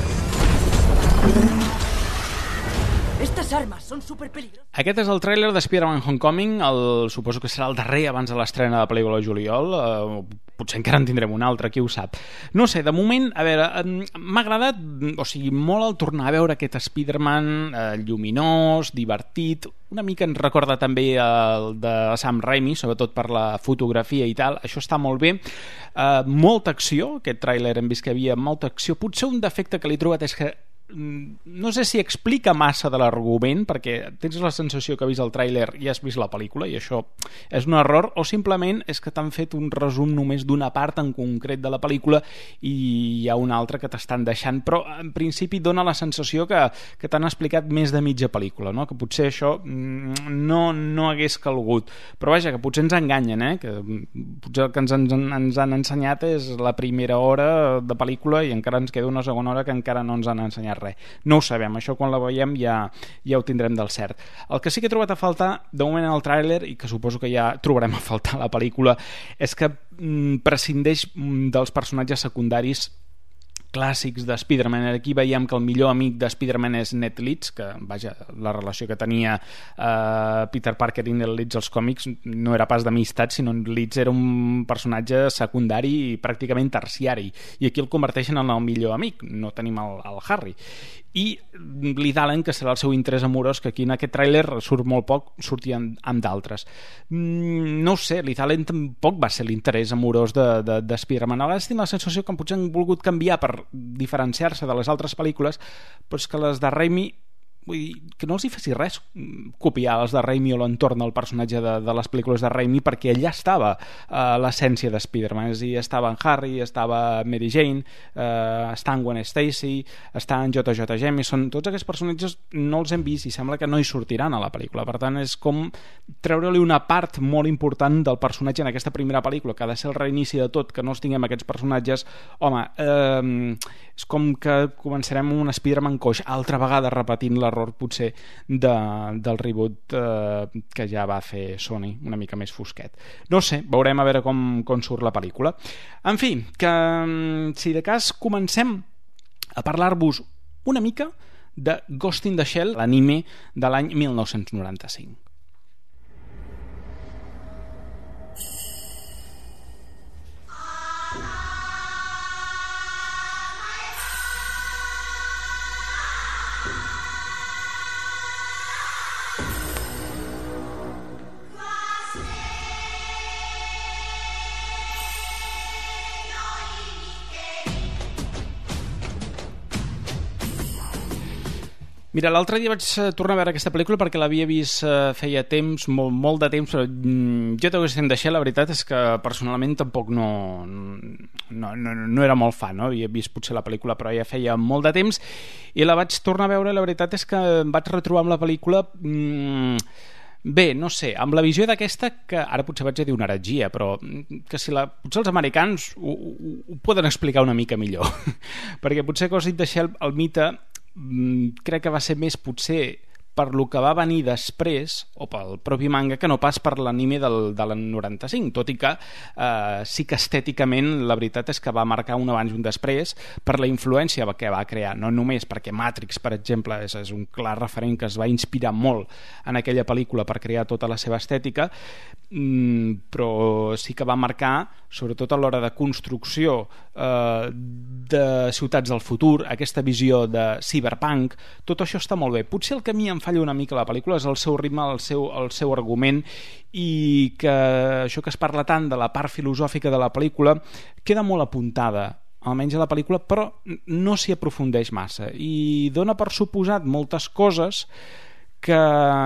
Estas armas són superpeligroses. Aquest és el tràiler de Spider-Man Homecoming, el, suposo que serà el darrer abans de l'estrena de la pel·lícula de juliol, eh, potser encara en tindrem un altre, qui ho sap. No sé, de moment, a veure, m'ha agradat, o sigui, molt el tornar a veure aquest Spider-Man eh, lluminós, divertit, una mica ens recorda també el de Sam Raimi, sobretot per la fotografia i tal, això està molt bé. Eh, molta acció, aquest tràiler hem vist que hi havia molta acció, potser un defecte que l'he trobat és que no sé si explica massa de l'argument, perquè tens la sensació que has vist el tràiler i has vist la pel·lícula, i això és un error, o simplement és que t'han fet un resum només d'una part en concret de la pel·lícula i hi ha una altra que t'estan deixant, però en principi dona la sensació que, que t'han explicat més de mitja pel·lícula, no? Que potser això no, no hagués calgut, però vaja, que potser ens enganyen, eh? Que potser el que ens, ens, ens han ensenyat és la primera hora de pel·lícula i encara ens queda una segona hora que encara no ens han ensenyat res. No ho sabem, això quan la veiem ja, ja ho tindrem del cert. El que sí que he trobat a faltar de moment en el tràiler, i que suposo que ja trobarem a faltar a la pel·lícula, és que mm, prescindeix dels personatges secundaris clàssics de Spider-Man. Aquí veiem que el millor amic de Spider-Man és Ned Leeds, que vaja, la relació que tenia eh, Peter Parker i Ned Leeds als còmics no era pas d'amistat, sinó Leeds era un personatge secundari i pràcticament terciari, i aquí el converteixen en el millor amic. No tenim el, el Harry. I Liz Allen, que serà el seu interès amorós, que aquí en aquest tràiler surt molt poc, sortia amb, amb d'altres. Mm, no ho sé, Liz Allen tampoc va ser l'interès amorós de, de, de Spider-Man. A vegades tinc la sensació que potser han volgut canviar per diferenciar-se de les altres pel·lícules, però és que les de Raimi vull dir, que no els hi faci res copiar els de Raimi o l'entorn del personatge de, de les pel·lícules de Raimi, perquè allà estava uh, l'essència de Spider-Man, és a dir, estava en Harry, estava Mary Jane, uh, està en Gwen Stacy, està en J J Jameson, tots aquests personatges no els hem vist i sembla que no hi sortiran a la pel·lícula, per tant és com treure-li una part molt important del personatge en aquesta primera pel·lícula, que ha de ser el reinici de tot, que no els tinguem aquests personatges. Home, eh, és com que començarem un Spider-Man coix, altra vegada repetint l'error potser de, del reboot eh, que ja va fer Sony, una mica més fosquet. No sé, veurem a veure com, com surt la pel·lícula. En fi, que si de cas comencem a parlar-vos una mica de Ghost in the Shell, l'anime de l'any mil nou-cents noranta-cinc. Mira, l'altre dia vaig tornar a veure aquesta pel·lícula perquè l'havia vist eh, feia temps, molt, molt de temps, però mm, jo t'ho hagués deixat, la veritat és que personalment tampoc no, no, no, no era molt fan, no? Havia vist potser la pel·lícula però ja feia molt de temps i la vaig tornar a veure, la veritat és que em vaig retrobar amb la pel·lícula... Mm, bé, no sé, amb la visió d'aquesta, que ara potser vaig a dir una heretgia, però que si la, potser els americans ho, ho, ho poden explicar una mica millor perquè potser Ghost in the Shell, el mite, crec que va ser més potser per lo que va venir després o pel propi manga que no pas per l'anime del, de l'any noranta-cinc, tot i que eh, sí que estèticament la veritat és que va marcar un abans i un després per la influència que va crear, no només perquè Matrix, per exemple, és, és un clar referent que es va inspirar molt en aquella pel·lícula per crear tota la seva estètica, mm, però sí que va marcar sobretot a l'hora de construcció eh, de ciutats del futur, aquesta visió de cyberpunk, tot això està molt bé. Potser el que a mi em falla una mica la pel·lícula és el seu ritme, el seu, el seu argument, i que això que es parla tant de la part filosòfica de la pel·lícula queda molt apuntada, almenys a la pel·lícula, però no s'hi aprofundeix massa i dona per suposat moltes coses que...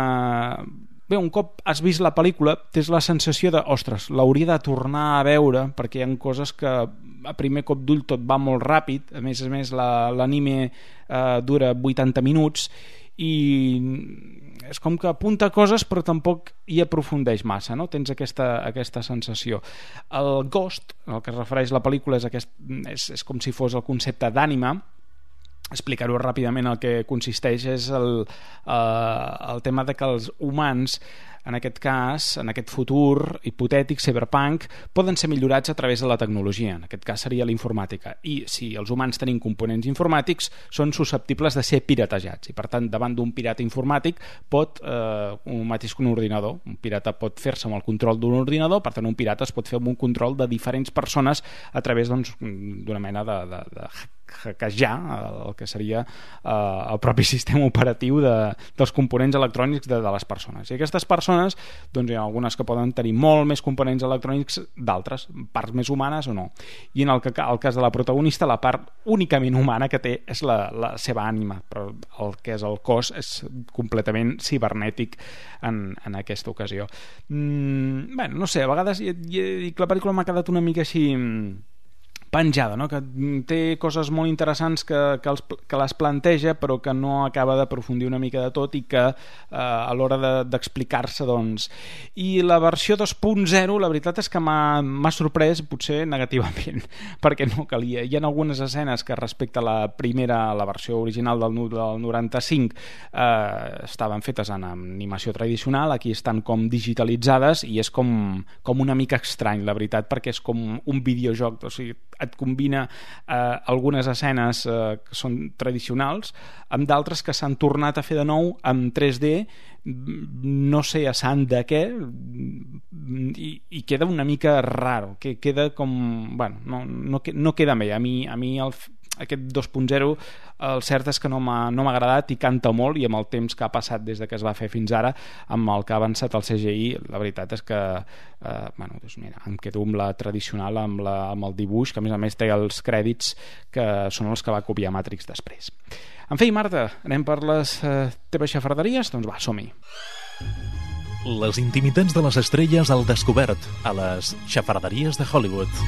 Bé, un cop has vist la pel·lícula tens la sensació de, ostres, l'hauria de tornar a veure perquè hi ha coses que a primer cop d'ull tot va molt ràpid, a més a més l'anime eh, dura vuitanta minuts i és com que apunta coses però tampoc hi aprofundeix massa, no? Tens aquesta, aquesta sensació. El Ghost, el que es refereix a la pel·lícula és, aquest, és, és com si fos el concepte d'ànima. Explicar-ho ràpidament, el que consisteix és el, eh, el tema de que els humans, en aquest cas, en aquest futur hipotètic, cyberpunk, poden ser millorats a través de la tecnologia. En aquest cas seria la informàtica. I si els humans tenim components informàtics, són susceptibles de ser piratejats. I per tant, davant d'un pirata informàtic pot, eh, un mateix que un ordinador, un pirata pot fer-se amb el control d'un ordinador, per tant un pirata es pot fer amb un control de diferents persones a través doncs, d'una mena de, de, de hackejar el que seria eh, el propi sistema operatiu de, dels components electrònics de, de les persones. I aquestes persones, doncs hi ha algunes que poden tenir molt més components electrònics d'altres, parts més humanes o no. I en el, que, el cas de la protagonista, la part únicament humana que té és la, la seva ànima, però el que és el cos és completament cibernètic en, en aquesta ocasió. Mm, bé, no sé, a vegades i, i, i la pel·lícula m'ha quedat una mica així penjada, no? Que té coses molt interessants que, que, els, que les planteja però que no acaba d'aprofundir una mica de tot i que eh, a l'hora de, d'explicar-se doncs... I la versió dos punt zero la veritat és que m'ha, m'ha sorprès potser negativament perquè no calia. Hi ha algunes escenes que respecte a la primera, la versió original del, del noranta-cinc eh, estaven fetes en animació tradicional, aquí estan com digitalitzades i és com, com una mica estrany la veritat, perquè és com un videojoc, o sigui, et combina eh, algunes escenes eh, que són tradicionals amb d'altres que s'han tornat a fer de nou en tres D, no sé a sant de què, i, i queda una mica raro, que queda com... Bueno, no, no, no queda bé. A mi, a mi el, aquest dos punt zero el cert és que no m'ha no m'ha agradat i canta molt, i amb el temps que ha passat des de que es va fer fins ara, amb el que ha avançat el C G I, la veritat és que eh, bueno, doncs mira, em quedo amb la tradicional, amb, la, amb el dibuix, que a més a més té els crèdits que són els que va copiar Matrix després. En fi, Marta, anem per les eh, teves xafarderies? Doncs va, som-hi. Les intimitats de les estrelles al descobert, a les xafarderies de Hollywood.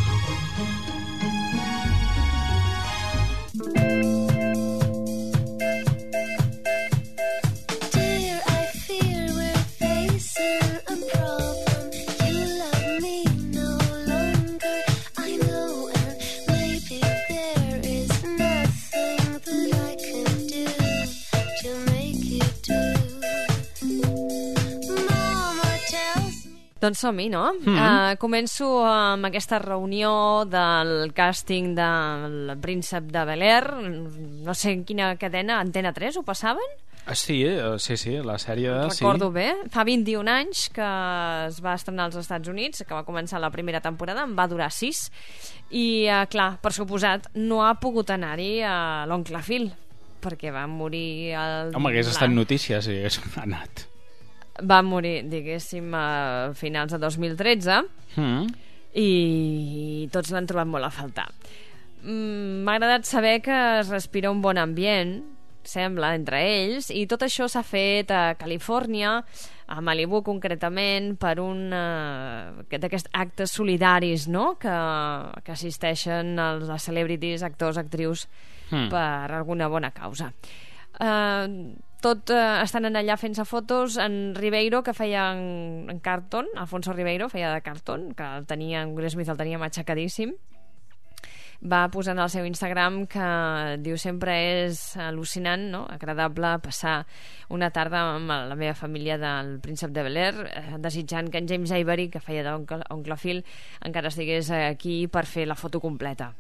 Doncs som-hi, no? Mm-hmm. Uh, començo amb aquesta reunió del càsting del Príncep de Bel-Air. No sé en quina cadena, Antena tres, ho passaven? Sí, sí, sí, la sèrie... Recordo sí. bé. Fa vint-i-un anys que es va estrenar als Estats Units, que va començar la primera temporada, en va durar sis. I, uh, clar, per suposat, no ha pogut anar-hi a l'oncle Phil, perquè va morir... El... Home, hagués estat notícies si hagués anat. Va morir, diguéssim, a finals de dos mil tretze, mm. i tots l'han trobat molt a faltar. Mm, m'ha agradat saber que es respira un bon ambient, sembla, entre ells, i tot això s'ha fet a Califòrnia, a Malibu concretament, per un uh, d'aquests actes solidaris, no?, que, que assisteixen els, els celebrities, actors, actrius, mm. per alguna bona causa. Uh, tot eh, estan allà fent-se fotos. En Ribeiro, que feia en, en Carlton, Alfonso Ribeiro feia de Carlton, que el tenia, en Will Smith el tenia matxacadíssim, va posar en el seu Instagram que diu sempre és al·lucinant, no?, agradable passar una tarda amb la meva família del Príncep de Bel-Air, eh, desitjant que en James Avery, que feia d'oncle Phil, encara estigués aquí per fer la foto completa.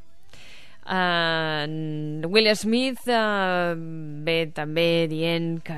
Uh, Will Smith uh, ve també dient que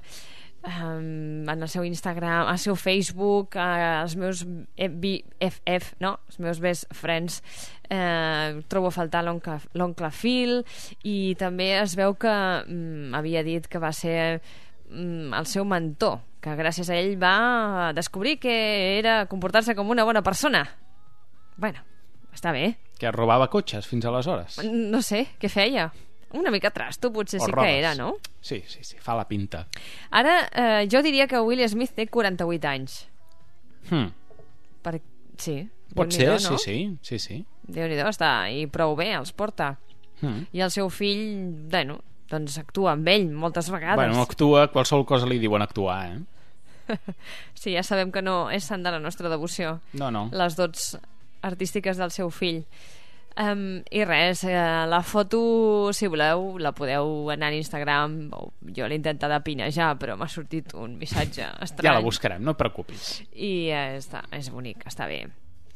um, en el seu Instagram, al seu Facebook, uh, els meus B F F, no? els meus best friends, uh, trobo a faltar l'oncle Phil, i també es veu que um, havia dit que va ser um, el seu mentor, que gràcies a ell va descobrir que era comportar-se com una bona persona. Bueno, està bé. Que robava cotxes fins aleshores. No sé, què feia? Una mica trasto, potser o sí robes. Que era, no? Sí, sí, sí, fa la pinta. Ara, eh, jo diria que Will Smith té quaranta-vuit anys. Hmm. Per... Sí. Pot ser, no? sí, sí, sí, sí. Déu-n'hi-do, està, i prou bé, els porta. Hmm. I el seu fill, bueno, doncs actua amb ell moltes vegades. Bueno, actua, qualsevol cosa li diuen actuar, eh? Sí, ja sabem que no és sant de la nostra devoció. No, no. Les dots artístiques del seu fill. Um, I res, eh, la foto, si voleu, la podeu anar a Instagram. Jo l'he intentat pinejar, però m'ha sortit un missatge estrany. Ja la buscarem, no et preocupis. I eh, està, és bonic, està bé.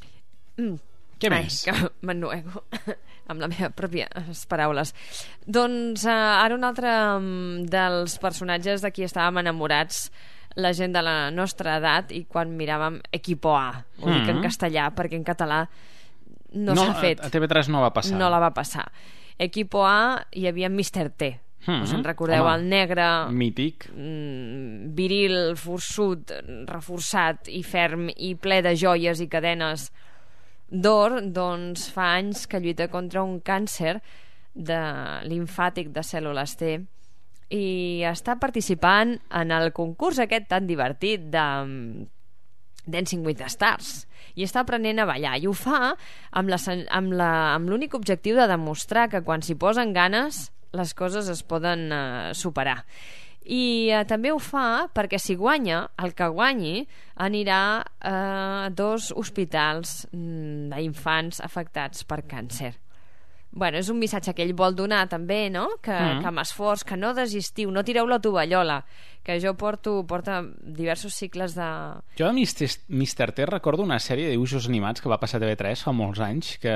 Mm. Què Ai, més? Que m'ennuego amb les meves pròpies paraules. Doncs eh, ara un altre dels personatges de qui estàvem enamorats, la gent de la nostra edat, i quan miràvem Equipo A, ho dic en castellà perquè en català no, no s'ha fet. A T V tres no va passar. No la va passar. Equipo A hi havia mister T. Mm-hmm. Us en recordeu? Home, el negre mític, mm, viril, forçut, reforçat i ferm i ple de joies i cadenes d'or. Doncs fa anys que lluita contra un càncer de limfàtic de cèl·lules T i està participant en el concurs aquest tan divertit de Dancing with the Stars, i està aprenent a ballar, i ho fa amb la, amb la, amb l'únic objectiu de demostrar que quan s'hi posen ganes les coses es poden uh, superar. I uh, també ho fa perquè si guanya, el que guanyi anirà a dos hospitals mm, d'infants afectats per càncer. Bueno, és un missatge que ell vol donar també, no? Que, mm. que amb esforç, que no desistiu, no tireu la tovallola, que jo porto porta diversos cicles de... Jo de mister T recordo una sèrie de dibuixos animats que va passar a T V tres fa molts anys, que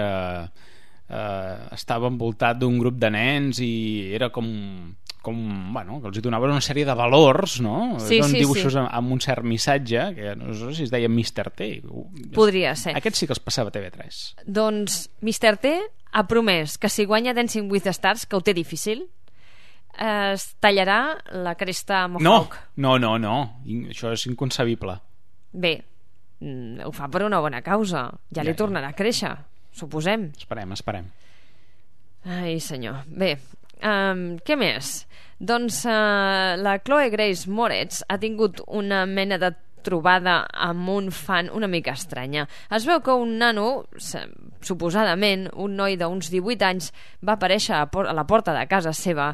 eh, estava envoltat d'un grup de nens i era com... com, bueno, que els hi donaven una sèrie de valors, no? Sí, Eren sí, dibuixos sí. amb un cert missatge, que no sé si es deia mister T. Podria ser. Aquest sí que els passava a T V tres. Doncs mister T ha promès que si guanya Dancing with the Stars, que ho té difícil, es tallarà la cresta Mohawk. No, no, no, no. Això és inconcebible. Bé, ho fa per una bona causa. Ja, ja li tornarà a créixer, suposem. Esperem, esperem. Ai, senyor. Bé, um, què més? Doncs uh, la Chloe Grace Moretz ha tingut una mena de trobada amb un fan una mica estranya. Es veu que un nano, suposadament un noi d'uns divuit anys, va aparèixer a la porta de casa seva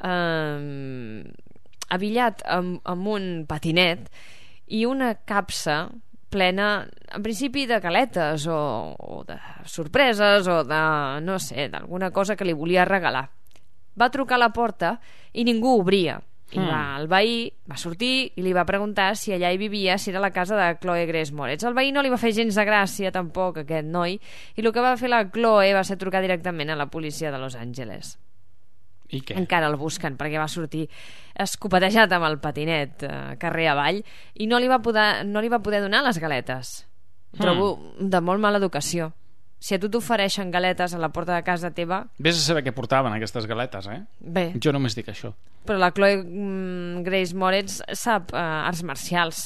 eh, abillat amb, amb un patinet i una capsa plena, en principi, de galetes o, o de sorpreses o de, no sé, d'alguna cosa que li volia regalar. Va trucar a la porta i ningú obria. I va, el veí va sortir i li va preguntar si allà hi vivia, si era la casa de Chloe Grace Moretz. El veí no li va fer gens de gràcia tampoc, aquest noi, i el que va fer la Chloe va ser trucar directament a la policia de Los Angeles. I què? Encara el busquen perquè va sortir escopetejat amb el patinet eh, carrer avall i no li va poder, no li va poder donar les galetes. Trobo de molt mala educació. Si a tu t'ofereixen galetes a la porta de casa teva... Vés a saber què portaven aquestes galetes, eh? Bé. Jo només dic això. Però la Chloe mm, Grace Moretz sap uh, arts marcials.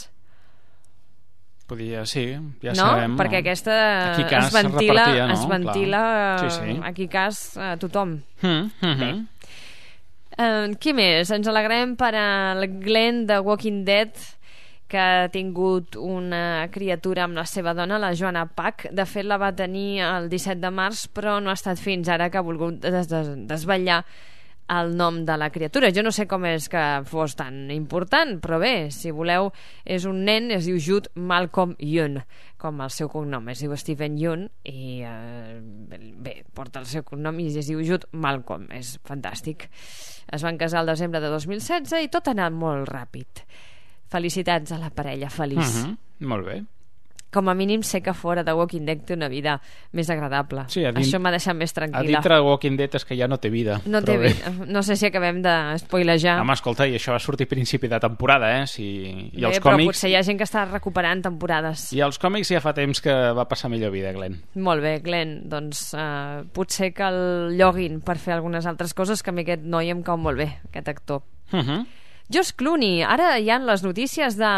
Podia, sí, ja no? sabem. No, perquè aquesta es ventila, no? es ventila sí, sí. aquí cas a tothom. Mm, mm-hmm. Bé. Uh, què més? Ens alegrem per al Glenn de Walking Dead, que ha tingut una criatura amb la seva dona, la Joanna Pack. De fet, la va tenir el disset de març, però no ha estat fins ara que ha volgut des des desvetllar el nom de la criatura. Jo no sé com és que fos tan important, però bé, si voleu, és un nen, es diu Jude Malcolm Young, com el seu cognom, es diu Stephen Young, i eh, bé, porta el seu cognom i es diu Jude Malcolm, és fantàstic. Es van casar el desembre de dos mil setze i tot ha anat molt ràpid. Felicitats a la parella, feliç. Uh-huh. Molt bé. Com a mínim sé que fora de Walking Dead té una vida més agradable. Sí, dit, això m'ha deixat més tranquil·la. A dintre de Walking Dead és que ja no té vida. No té vida. No sé si acabem de spoilejar. Home, escolta, i això va sortir a principi de temporada, eh? Si... I bé, els però còmics... potser hi ha gent que està recuperant temporades. I els còmics ja fa temps que va passar millor vida, Glenn. Molt bé, Glenn. Doncs uh, potser que el lloguin per fer algunes altres coses, que a mi aquest noi em cau molt bé, aquest actor. Uh-huh. George Clooney, ara hi ha les notícies de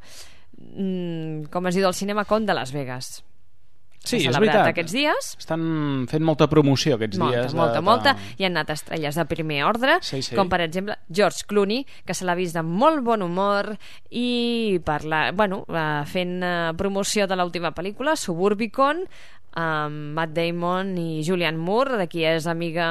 mm, com es diu, del CinemaCon de Las Vegas. Sí, és veritat. Aquests dies estan fent molta promoció aquests molta, dies. Molta, de... molta, molta. Hi han anat estrelles de primer ordre, sí, sí. com per exemple George Clooney, que se l'ha vist de molt bon humor i parla, bueno, fent promoció de l'última pel·lícula, Suburbicon, amb Matt Damon i Julianne Moore, de qui és amiga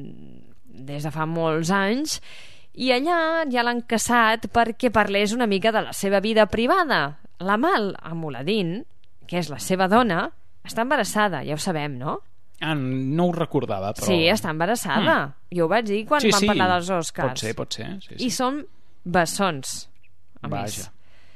des de fa molts anys, i allà ja l'han caçat perquè parlés una mica de la seva vida privada. La Mal Amuladin, que és la seva dona, està embarassada, ja ho sabem, no? Ah, no ho recordava, però... Sí, està embarassada. Mm. Jo ho vaig dir quan sí, vam sí. parlar dels Oscars. Pot ser, pot ser. Sí, sí. I són bessons, a Vaja. més.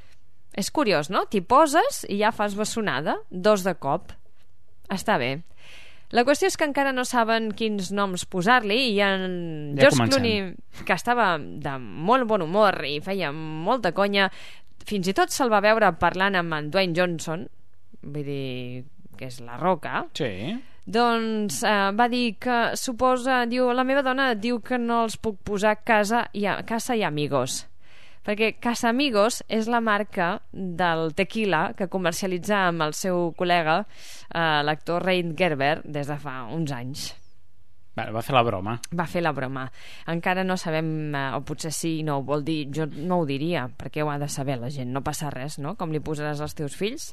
És curiós, no? T'hi poses i ja fas bessonada, dos de cop. Està bé. La qüestió és que encara no saben quins noms posar-li i en ja George comencem. Clooney, que estava de molt bon humor i feia molta conya, fins i tot se'l va veure parlant amb en Dwayne Johnson, vull dir que és la Roca, sí. Doncs eh, va dir que suposa, diu, la meva dona diu que no els puc posar casa i, a, casa i amigos, perquè Casa Amigos és la marca del tequila que comercialitza amb el seu col·lega, eh, l'actor Rein Gerber, des de fa uns anys. Va, va fer la broma. Va fer la broma. Encara no sabem, eh, o potser sí, no ho vol dir, jo no ho diria, perquè ho ha de saber la gent, no passa res, no? Com li posaràs als teus fills.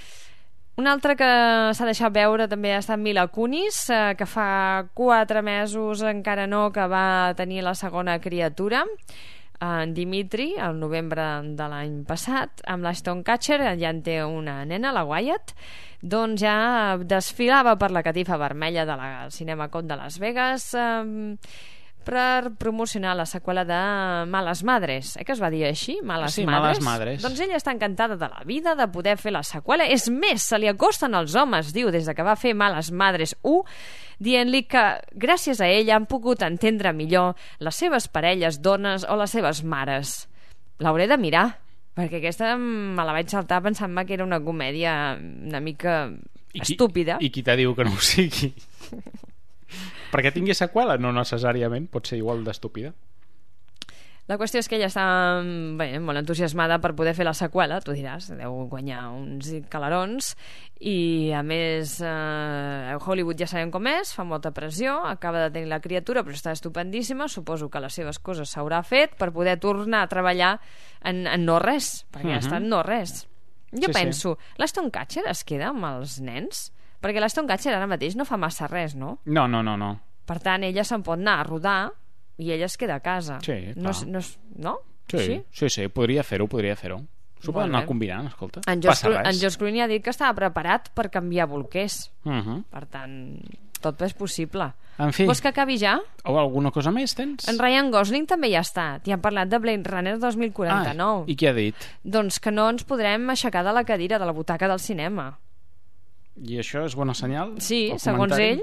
Un altre que s'ha deixat veure també ha estat Mila Kunis, eh, que fa quatre mesos encara no, que va tenir la segona criatura, en Dimitri, al novembre de l'any passat, amb l'Ashton Kutcher, ja en té una nena, la Wyatt, doncs ja desfilava per la catifa vermella de la CinemaCon de Las Vegas eh, per promocionar la seqüela de Males Madres. Eh que es va dir així? Males sí, Madres? Males Madres. Doncs ella està encantada de la vida, de poder fer la seqüela. És més, se li acosten els homes, diu, des de que va fer Males Madres u, dient-li que gràcies a ella han pogut entendre millor les seves parelles, dones o les seves mares. L'hauré de mirar, perquè aquesta me la vaig saltar pensant-me que era una comèdia una mica I qui, estúpida. I qui te diu que no ho sigui? perquè tingui seqüela, no necessàriament, pot ser igual d'estúpida. La qüestió és que ella està bé, molt entusiasmada per poder fer la seqüela, tu diràs, deu guanyar uns calarons, i a més eh, Hollywood ja sabem com és, fa molta pressió, acaba de tenir la criatura però està estupendíssima, suposo que les seves coses s'haurà fet per poder tornar a treballar en, en no res, perquè uh-huh. ja està en no res. Jo sí, penso, sí. l'Aston Kutcher es queda amb els nens? Perquè l'Aston Kutcher ara mateix no fa massa res, no? No, no, no, no. Per tant, ella se'n pot anar a rodar i ella es queda a casa. Sí, no, no, no? Sí, sí, sí, sí, podria fer-ho, podria fer-ho. S'ho poden anar combinant, escolta. En George, en George Clooney ha dit que estava preparat per canviar bolquers. Uh-huh. Per tant, tot és possible. En fi. Vols que acabi ja? O alguna cosa més tens? En Ryan Gosling també hi ha estat. I han parlat de Blade Runner dos mil quaranta-nou. Ah, i què ha dit? Doncs que no ens podrem aixecar de la cadira, de la butaca del cinema. I això és bona senyal? Sí, segons ell.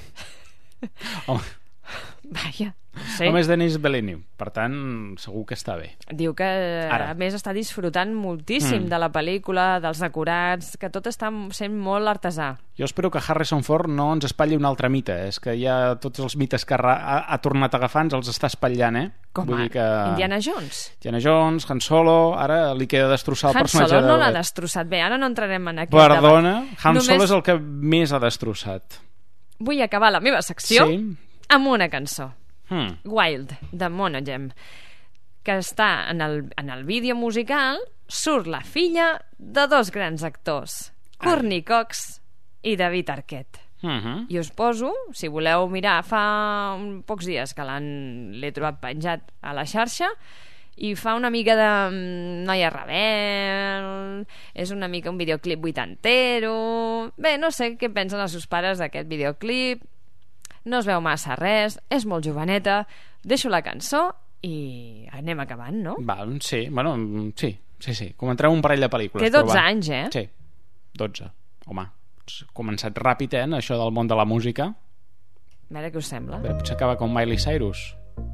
Home. Vaja, sí. Home, és Denis Villeneuve, per tant, segur que està bé. Diu que, Ara. a més, està disfrutant moltíssim mm. de la pel·lícula, dels decorats, que tot està sent molt artesà. Jo espero que Harrison Ford no ens espatlli un altre mite. És que ja tots els mites que ha, ha tornat a agafar ens els està espatllant, eh? Com Vull a dir que... Indiana Jones? Indiana Jones, Han Solo, ara li queda destrossar el Han personatge... Han Solo no de... l'ha destrossat. Bé, ara no entrarem en aquest Perdona, debat. Han Només... Solo és el que més ha destrossat. Vull acabar la meva secció sí. amb una cançó. Hmm. Wild, de Monogem, que està en el, en el vídeo musical, surt la filla de dos grans actors, Courtney Cox i David Arquette. Uh-huh. I us poso, si voleu mirar, fa pocs dies que l'he trobat penjat a la xarxa, i fa una mica de noia rebel, és una mica un videoclip vuitantero. Bé, no sé què pensen els seus pares d'aquest videoclip, no es veu massa res, és molt joveneta. Deixo la cançó i anem acabant, no? Val, sí, bueno, sí, sí, sí. Comentarem un parell de pel·lícules. Té dotze anys, eh? Sí, dotze. Home, has començat ràpid, eh, en això del món de la música. A veure què us sembla. Però potser acaba com Miley Cyrus.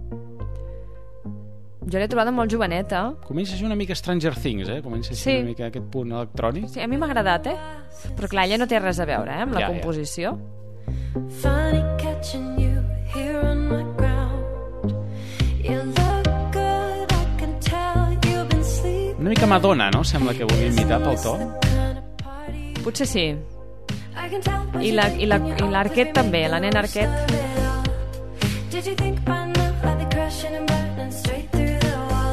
Jo l'he trobada molt joveneta. Comença a ser una mica Stranger Things, eh? Comença a ser sí. una mica aquest punt electrònic. Sí, a mi m'ha agradat, eh? Però clar, ella no té res a veure, eh, amb la ja, composició. Ja. Funny catching you here on my ground. You look good, I can tell you've been sleeping. Una mica Madonna, no? Sembla que volia imitar pel to. Potser sí. I la, i la, i l'Arquette també, la nena Arquette. Did you think by now I'd be crashing and burning straight through the wall?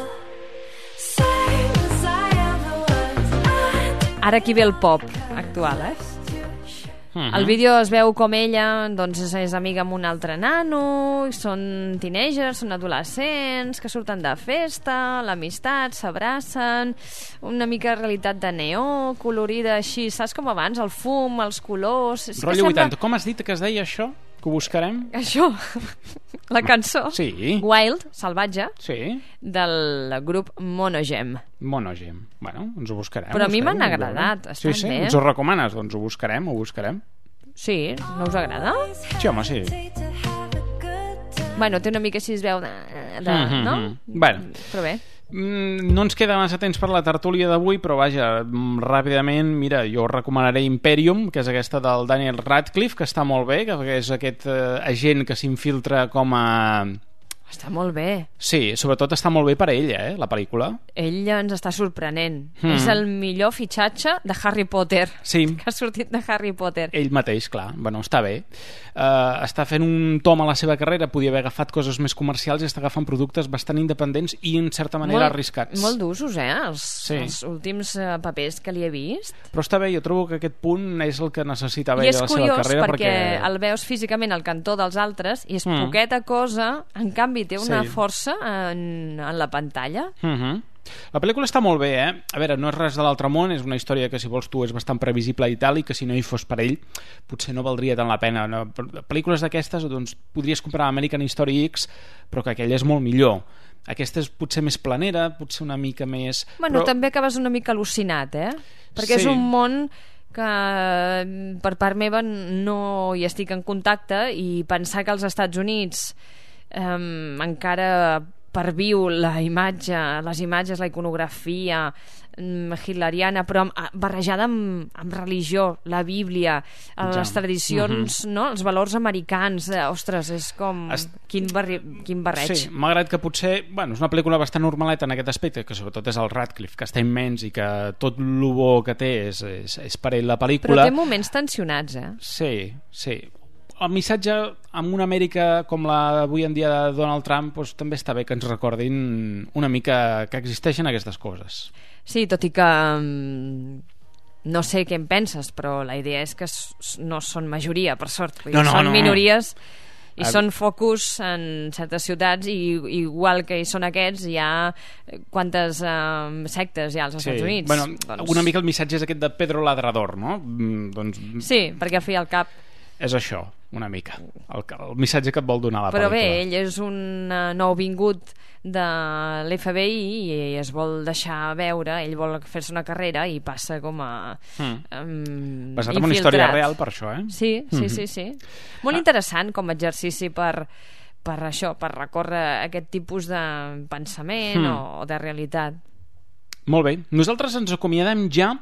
Same as I ever was. Ara aquí ve el pop actual, eh? Uh-huh. Al vídeo es veu com ella doncs, és amiga amb un altre nano, són teenagers, són adolescents que surten de festa, l'amistat, s'abracen, una mica realitat de neó, colorida així, saps com abans, el fum, els colors... Sí, rotllo sembla... vuitanta, com has dit que es deia això? Que ho buscarem? Això, la cançó sí. Wild, salvatge, sí. del grup Monogem. Monogem, bueno, ens ho buscarem. Però a mi m'han agradat, estan sí, sí. bé. Ens ho recomanes? Doncs ho buscarem, ho buscarem. Sí, no us agrada? Sí, home, sí. Bueno, té una mica així es veu de... de mm-hmm. no? Bueno. Però bé. No ens queda massa temps per la tertúlia d'avui, però vaja, ràpidament, mira, jo recomanaré Imperium, que és aquesta del Daniel Radcliffe, que està molt bé, que és aquest eh, agent que s'infiltra com a... Està molt bé. Sí, sobretot està molt bé per ella, eh, la pel·lícula. Ell ens està sorprenent. Mm. És el millor fitxatge de Harry Potter. Sí. Que ha sortit de Harry Potter. Ell mateix, clar. Bueno, està bé. Uh, està fent un tom a la seva carrera, podia haver agafat coses més comercials i està agafant productes bastant independents i, en certa manera, molt, arriscats. Molt d'usos, eh, els, sí. els últims uh, papers que li he vist. Però està bé, jo trobo que aquest punt és el que necessitava ell de la seva carrera. I és curiós perquè, perquè el veus físicament al cantó dels altres i és mm. poqueta cosa, en canvi té una sí. força en, en la pantalla. Uh-huh. La pel·lícula està molt bé, eh? A veure, no és res de l'altre món, és una història que, si vols tu, és bastant previsible i tal, i que si no hi fos per ell potser no valdria tant la pena. No? Pel·lícules d'aquestes, doncs, podries comparar American History X, però que aquella és molt millor. Aquesta és potser més planera, potser una mica més... Bueno, però... també acabes una mica al·lucinat, eh? Perquè sí. és un món que per part meva no hi estic en contacte, i pensar que als Estats Units um, encara perviu la imatge, les imatges, la iconografia hitleriana, però amb, barrejada amb, amb religió, la Bíblia, les Ja. tradicions, Mhm. no? Els valors americans. Eh, ostres, és com... Es- Quin, barri... Quin barreig. Sí, malgrat que potser bueno, és una pel·lícula bastant normaleta en aquest aspecte, que sobretot és el Radcliffe, que està immens i que tot el bo que té és, és, és per ell la Però pel·lícula. té moments tensionats, eh? Sí, sí. El missatge en una Amèrica com la avui en dia de Donald Trump doncs, també està bé que ens recordin una mica que existeixen aquestes coses. Sí, tot i que mm, no sé què en penses, però la idea és que s- no són majoria, per sort. Vull dir, No, no, són no. minories i Ah. són focus en certes ciutats, i igual que hi són aquests, hi ha quantes um, sectes hi ha als Estats Units. Bueno, doncs... una mica el missatge és aquest de Pedro Ladrador, no? Mm, doncs Sí, perquè al fi i al cap... és això, una mica. El, el missatge que et vol donar la Però bé, pel·lícula. ell és un uh, nouvingut de l'F B I i es vol deixar veure, ell vol fer-se una carrera i passa com a Mm. um, Basat en una història infiltrat. real, per això, eh? Sí, sí, Mhm. sí, sí. Molt interessant com a exercici per, per això, per recórrer aquest tipus de pensament Mm. o, o de realitat. Molt bé, nosaltres ens acomiadem ja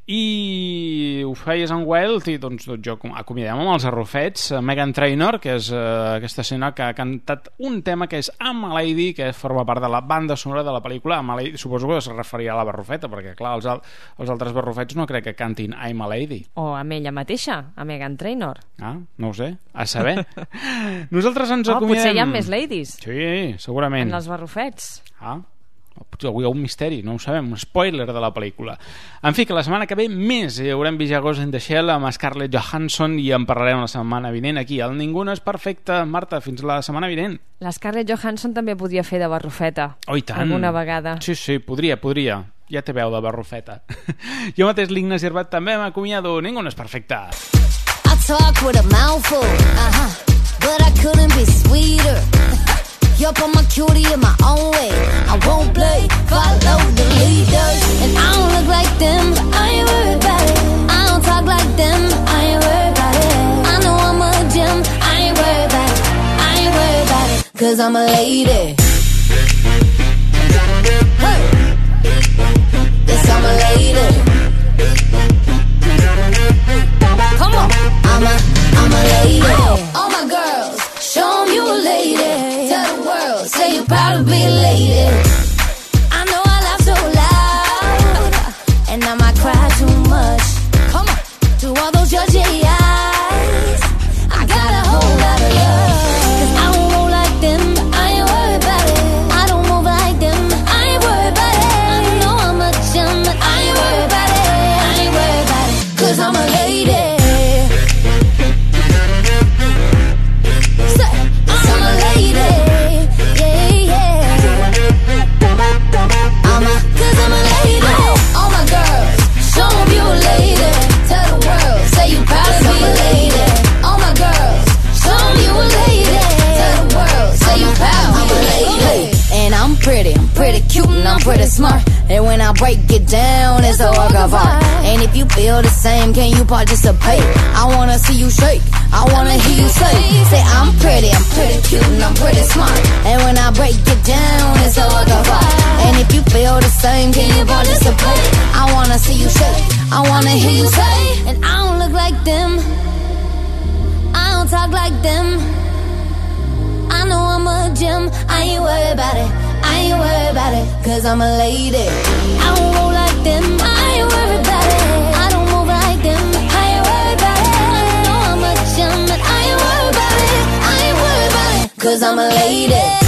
i ho feies en Wild i doncs, doncs jo com- acomiadem amb els arrufets a Meghan Trainor, que és uh, aquesta senyora que ha cantat un tema que és I'm a Lady, que forma part de la banda sonora de la pel·lícula. I'm a Lady, suposo que es referia a la barrufeta, perquè clar, els, al- els altres barrufets no crec que cantin I'm a Lady. O amb ella mateixa, a Meghan Trainor. Ah, no ho sé, a saber. Nosaltres ens Oh, acomiadem... potser hi ha més ladies Sí, segurament. en els barrufets. Ah, potser avui hi ha un misteri, no ho sabem, un spoiler de la pel·lícula. En fi, que la setmana que ve més hi haurem Vigagos in the Shell amb Scarlett Johansson i en parlarem la setmana vinent aquí. El Ningú no és perfecte. Marta, fins la setmana vinent. La Scarlett Johansson també podria fer de barrufeta. Oh, i tant. Alguna vegada. Sí, sí, podria, podria. Ja té veu de barrufeta. Jo mateix, l'Ignasi Herbat, també m'acomiado. Ningú no és perfecte. I talk with a mouthful, uh-huh, but I couldn't be sweeter. Yup, I'm a cutie in my own way. I won't play, follow the leaders. And I don't look like them, but I ain't worried about it. I don't talk like them, I ain't worried about it. I know I'm a gem, I ain't worried about it. I ain't worried about it, cause I'm a lady. Hey. Yes, I'm a lady. Come on, I'm a, I'm a lady. All my girls, show 'em you a lady. Tell the world, say you're proud to be a lady. I know I laugh so loud, and I might cry too much. Come on, to all those judgy eyes, I got a whole lot of love. Cause I don't roll like them, I ain't worried about it. I don't move like them, I ain't worried about it. I know I'm a gem, but I ain't worried about it. I ain't worried about it, cause I'm a lady. Say, I'm a lady. Yeah, yeah. I'm a, cause I'm a lady. All my girls, show 'em you a lady. Tell the world, say you proud to be a lady. All my girls, show 'em you a lady. Tell the world, say you proud to be a lady. And I'm pretty, I'm pretty cute and I'm pretty smart. And when I break it down, it's a work of art. And if you feel the same, can you participate? I wanna see you shake, I wanna hear you say, say I'm pretty, I'm pretty cute and I'm pretty smart. And when I break it down, it's a work of art. And if you feel the same, can you participate? I wanna see you shake, I wanna hear you say. And I don't look like them, I don't talk like them. I know I'm a gem, I ain't worried about it. I ain't worried about it, cause I'm a lady. I don't roll like them, I ain't worried about it. I don't move like them, I ain't worried about it. I know I'm a gem, but I ain't worried about it. I ain't worried about it, cause I'm a lady.